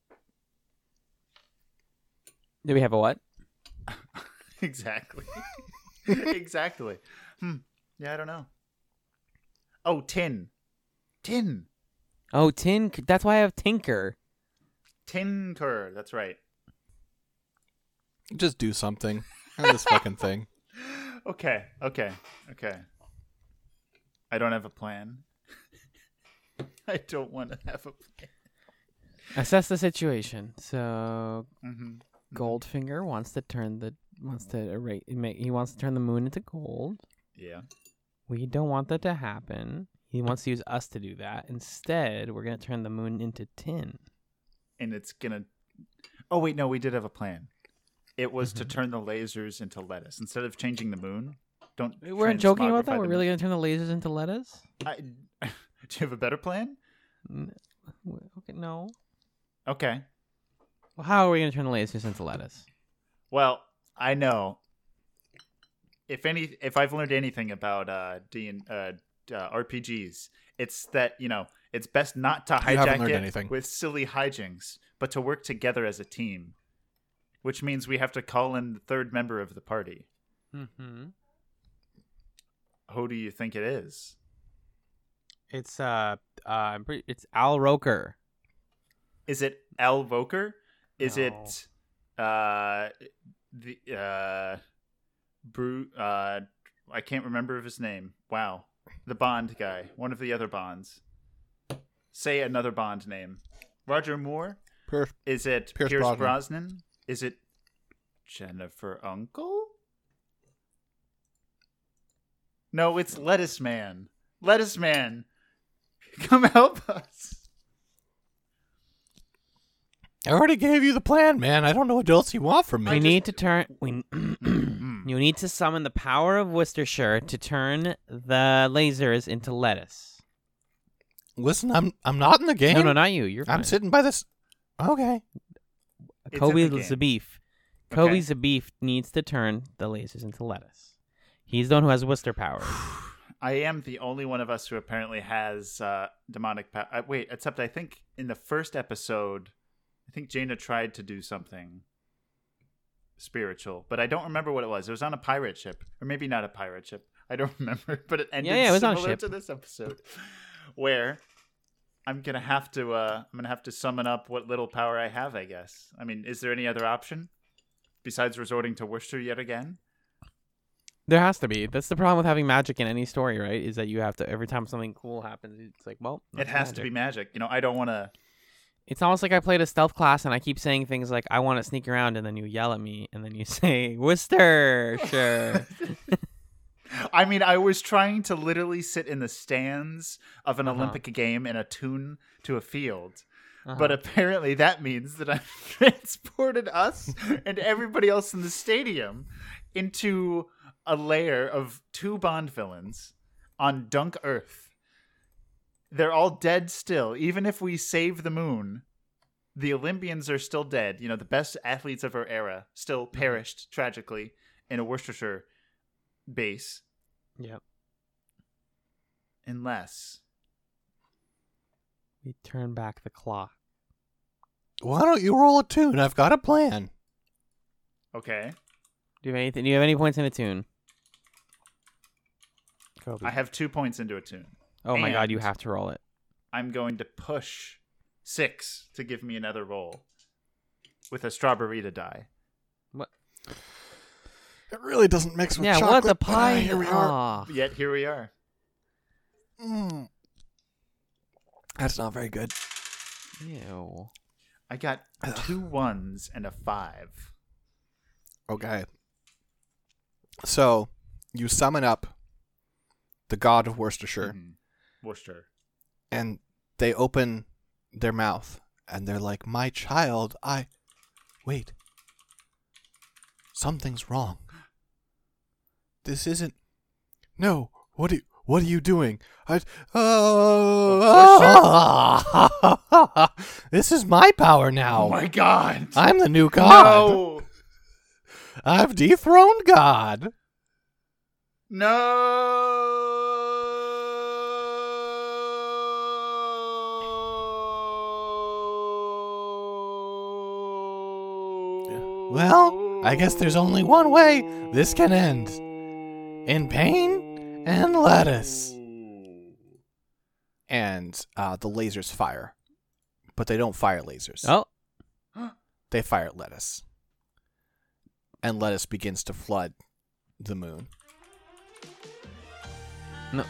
Do we have a what? Exactly. Exactly. Yeah, I don't know. Oh, tin. Oh, that's why I have Tinker. Tinker. That's right. just do something. On this fucking thing. Okay. I don't have a plan. I don't want to have a plan. Assess the situation. So Mm-hmm. Goldfinger wants to turn the moon into gold. Yeah. We don't want that to happen. He wants to use us to do that. Instead, we're going to turn the moon into tin. And it's gonna. Oh wait, no, we did have a plan. It was to turn the lasers into lettuce instead of changing the moon. Don't. We weren't joking about that. transmogrify We're the really going to turn the lasers into lettuce? moon. Do you have a better plan? Okay, no. Okay. Well, how are we going to turn the lasers into lettuce? Well, I know. If I've learned anything about RPGs, it's that it's best not to You haven't hijack learned it anything. with silly hijinks, but to work together as a team. Which means we have to call in the third member of the party. Mm-hmm. Who do you think it is? It's it's Al Roker. Is it Al Voker? Is No. it I can't remember his name. Wow. The Bond guy. One of the other Bonds. Say another Bond name. Roger Moore? Is it Pierce Pierce Brosnan. Brosnan? Is it Jennifer Uncle? No, it's Lettuce Man. Lettuce Man. Come help us. I already gave you the plan, man. I don't know what else you want from me. We need to turn. You need to summon the power of Worcestershire to turn the lasers into lettuce. Listen, I'm not in the game. No, not you. You're fine. I'm sitting by this. Okay. It's Kobe in the game. Zabif. Okay. Kobe Zabif needs to turn the lasers into lettuce. He's the one who has Worcester power. I am the only one of us who apparently has demonic power. Wait, except I think in the first episode, I think Jaina tried to do something spiritual, but I don't remember what it was. It was on a pirate ship, or maybe not a pirate ship. I don't remember, but it ended Yeah, it was on a similar ship. to this episode, where I'm gonna have to summon up what little power I have. I guess. I mean, is there any other option besides resorting to Worcester yet again? There has to be. That's the problem with having magic in any story, right? Is that you have to, every time something cool happens, it's like, well, It has to be magic. I don't want to. It's almost like I played a stealth class and I keep saying things like, I want to sneak around, and then you yell at me, and then you say, Worcestershire. I mean, I was trying to literally sit in the stands of an Uh-huh. Olympic game and attune to a field. Uh-huh. But apparently that means that I've transported us and everybody else in the stadium into a lair of 2 Bond villains on Dunk Earth. They're all dead still. Even if we save the moon, the Olympians are still dead. The best athletes of our era still perished tragically in a Worcestershire base. Yep. Unless We turn back the clock. Why don't you roll a tune? I've got a plan. Okay. Do you have any points in a tune? Kobe. I have 2 points into a tune. Oh my god, you and- have to roll it. I'm going to push 6 to give me another roll with a strawberry to die. What? It really doesn't mix with Yeah, chocolate. what the but, pie? here we are. Aw. Yet here we are. That's not very good. Ew. I got 2 1s and a 5. Okay. So, you summon up the god of Worcestershire, Mhm. Worcester. and they open their mouth, and they're like, "My child, Wait. Something's wrong. This isn't... No, what are you doing? This is my power now. Oh my god! I'm the new god. No! I've dethroned God. No! Well, I guess there's only one way this can end. In pain and lettuce. And the lasers fire. But they don't fire lasers. Oh. They fire lettuce. And lettuce begins to flood the moon. No.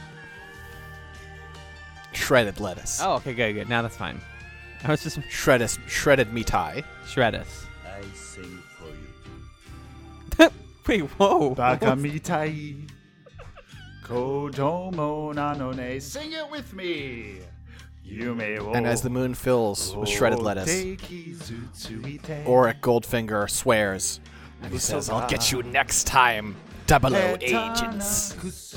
Shredded lettuce. Oh, okay, good. Now that's fine. I was just Shredded mitai. shred us. I sing for you. Wait, whoa. Bakamitai. Kodomo nanone. Sing it with me. Yume wo. And as the moon fills with shredded lettuce, Otekizutsui Auric Goldfinger swears. And he says, I'll get you next time, 00 agents.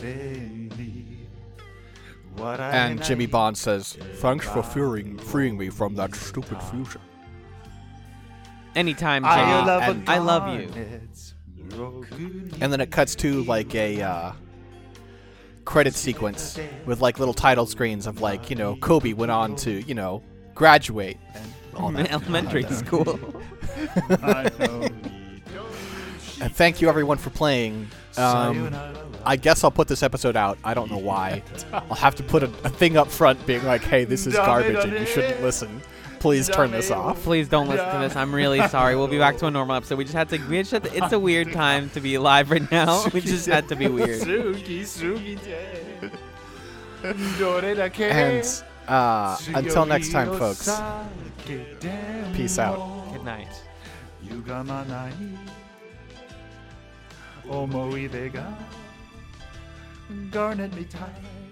And Jimmy Bond says, thanks for freeing me from that stupid fusion. Anytime, I Jimmy. love, And I love you. And then it cuts to like a credit sequence with like little title screens of like, Kobe went on to, graduate. And all that. Elementary school. And thank you everyone for playing. I guess I'll put this episode out. I don't know why. I'll have to put a thing up front being like, hey, this is garbage and you shouldn't listen. Please turn this off. Please don't listen to this. I'm really sorry. We'll be back to a normal episode. We just had to. It's a weird time to be alive right now. We just had to be weird. And until next time, folks. Peace out. Good night. 歪まない思い出が Garnet me tight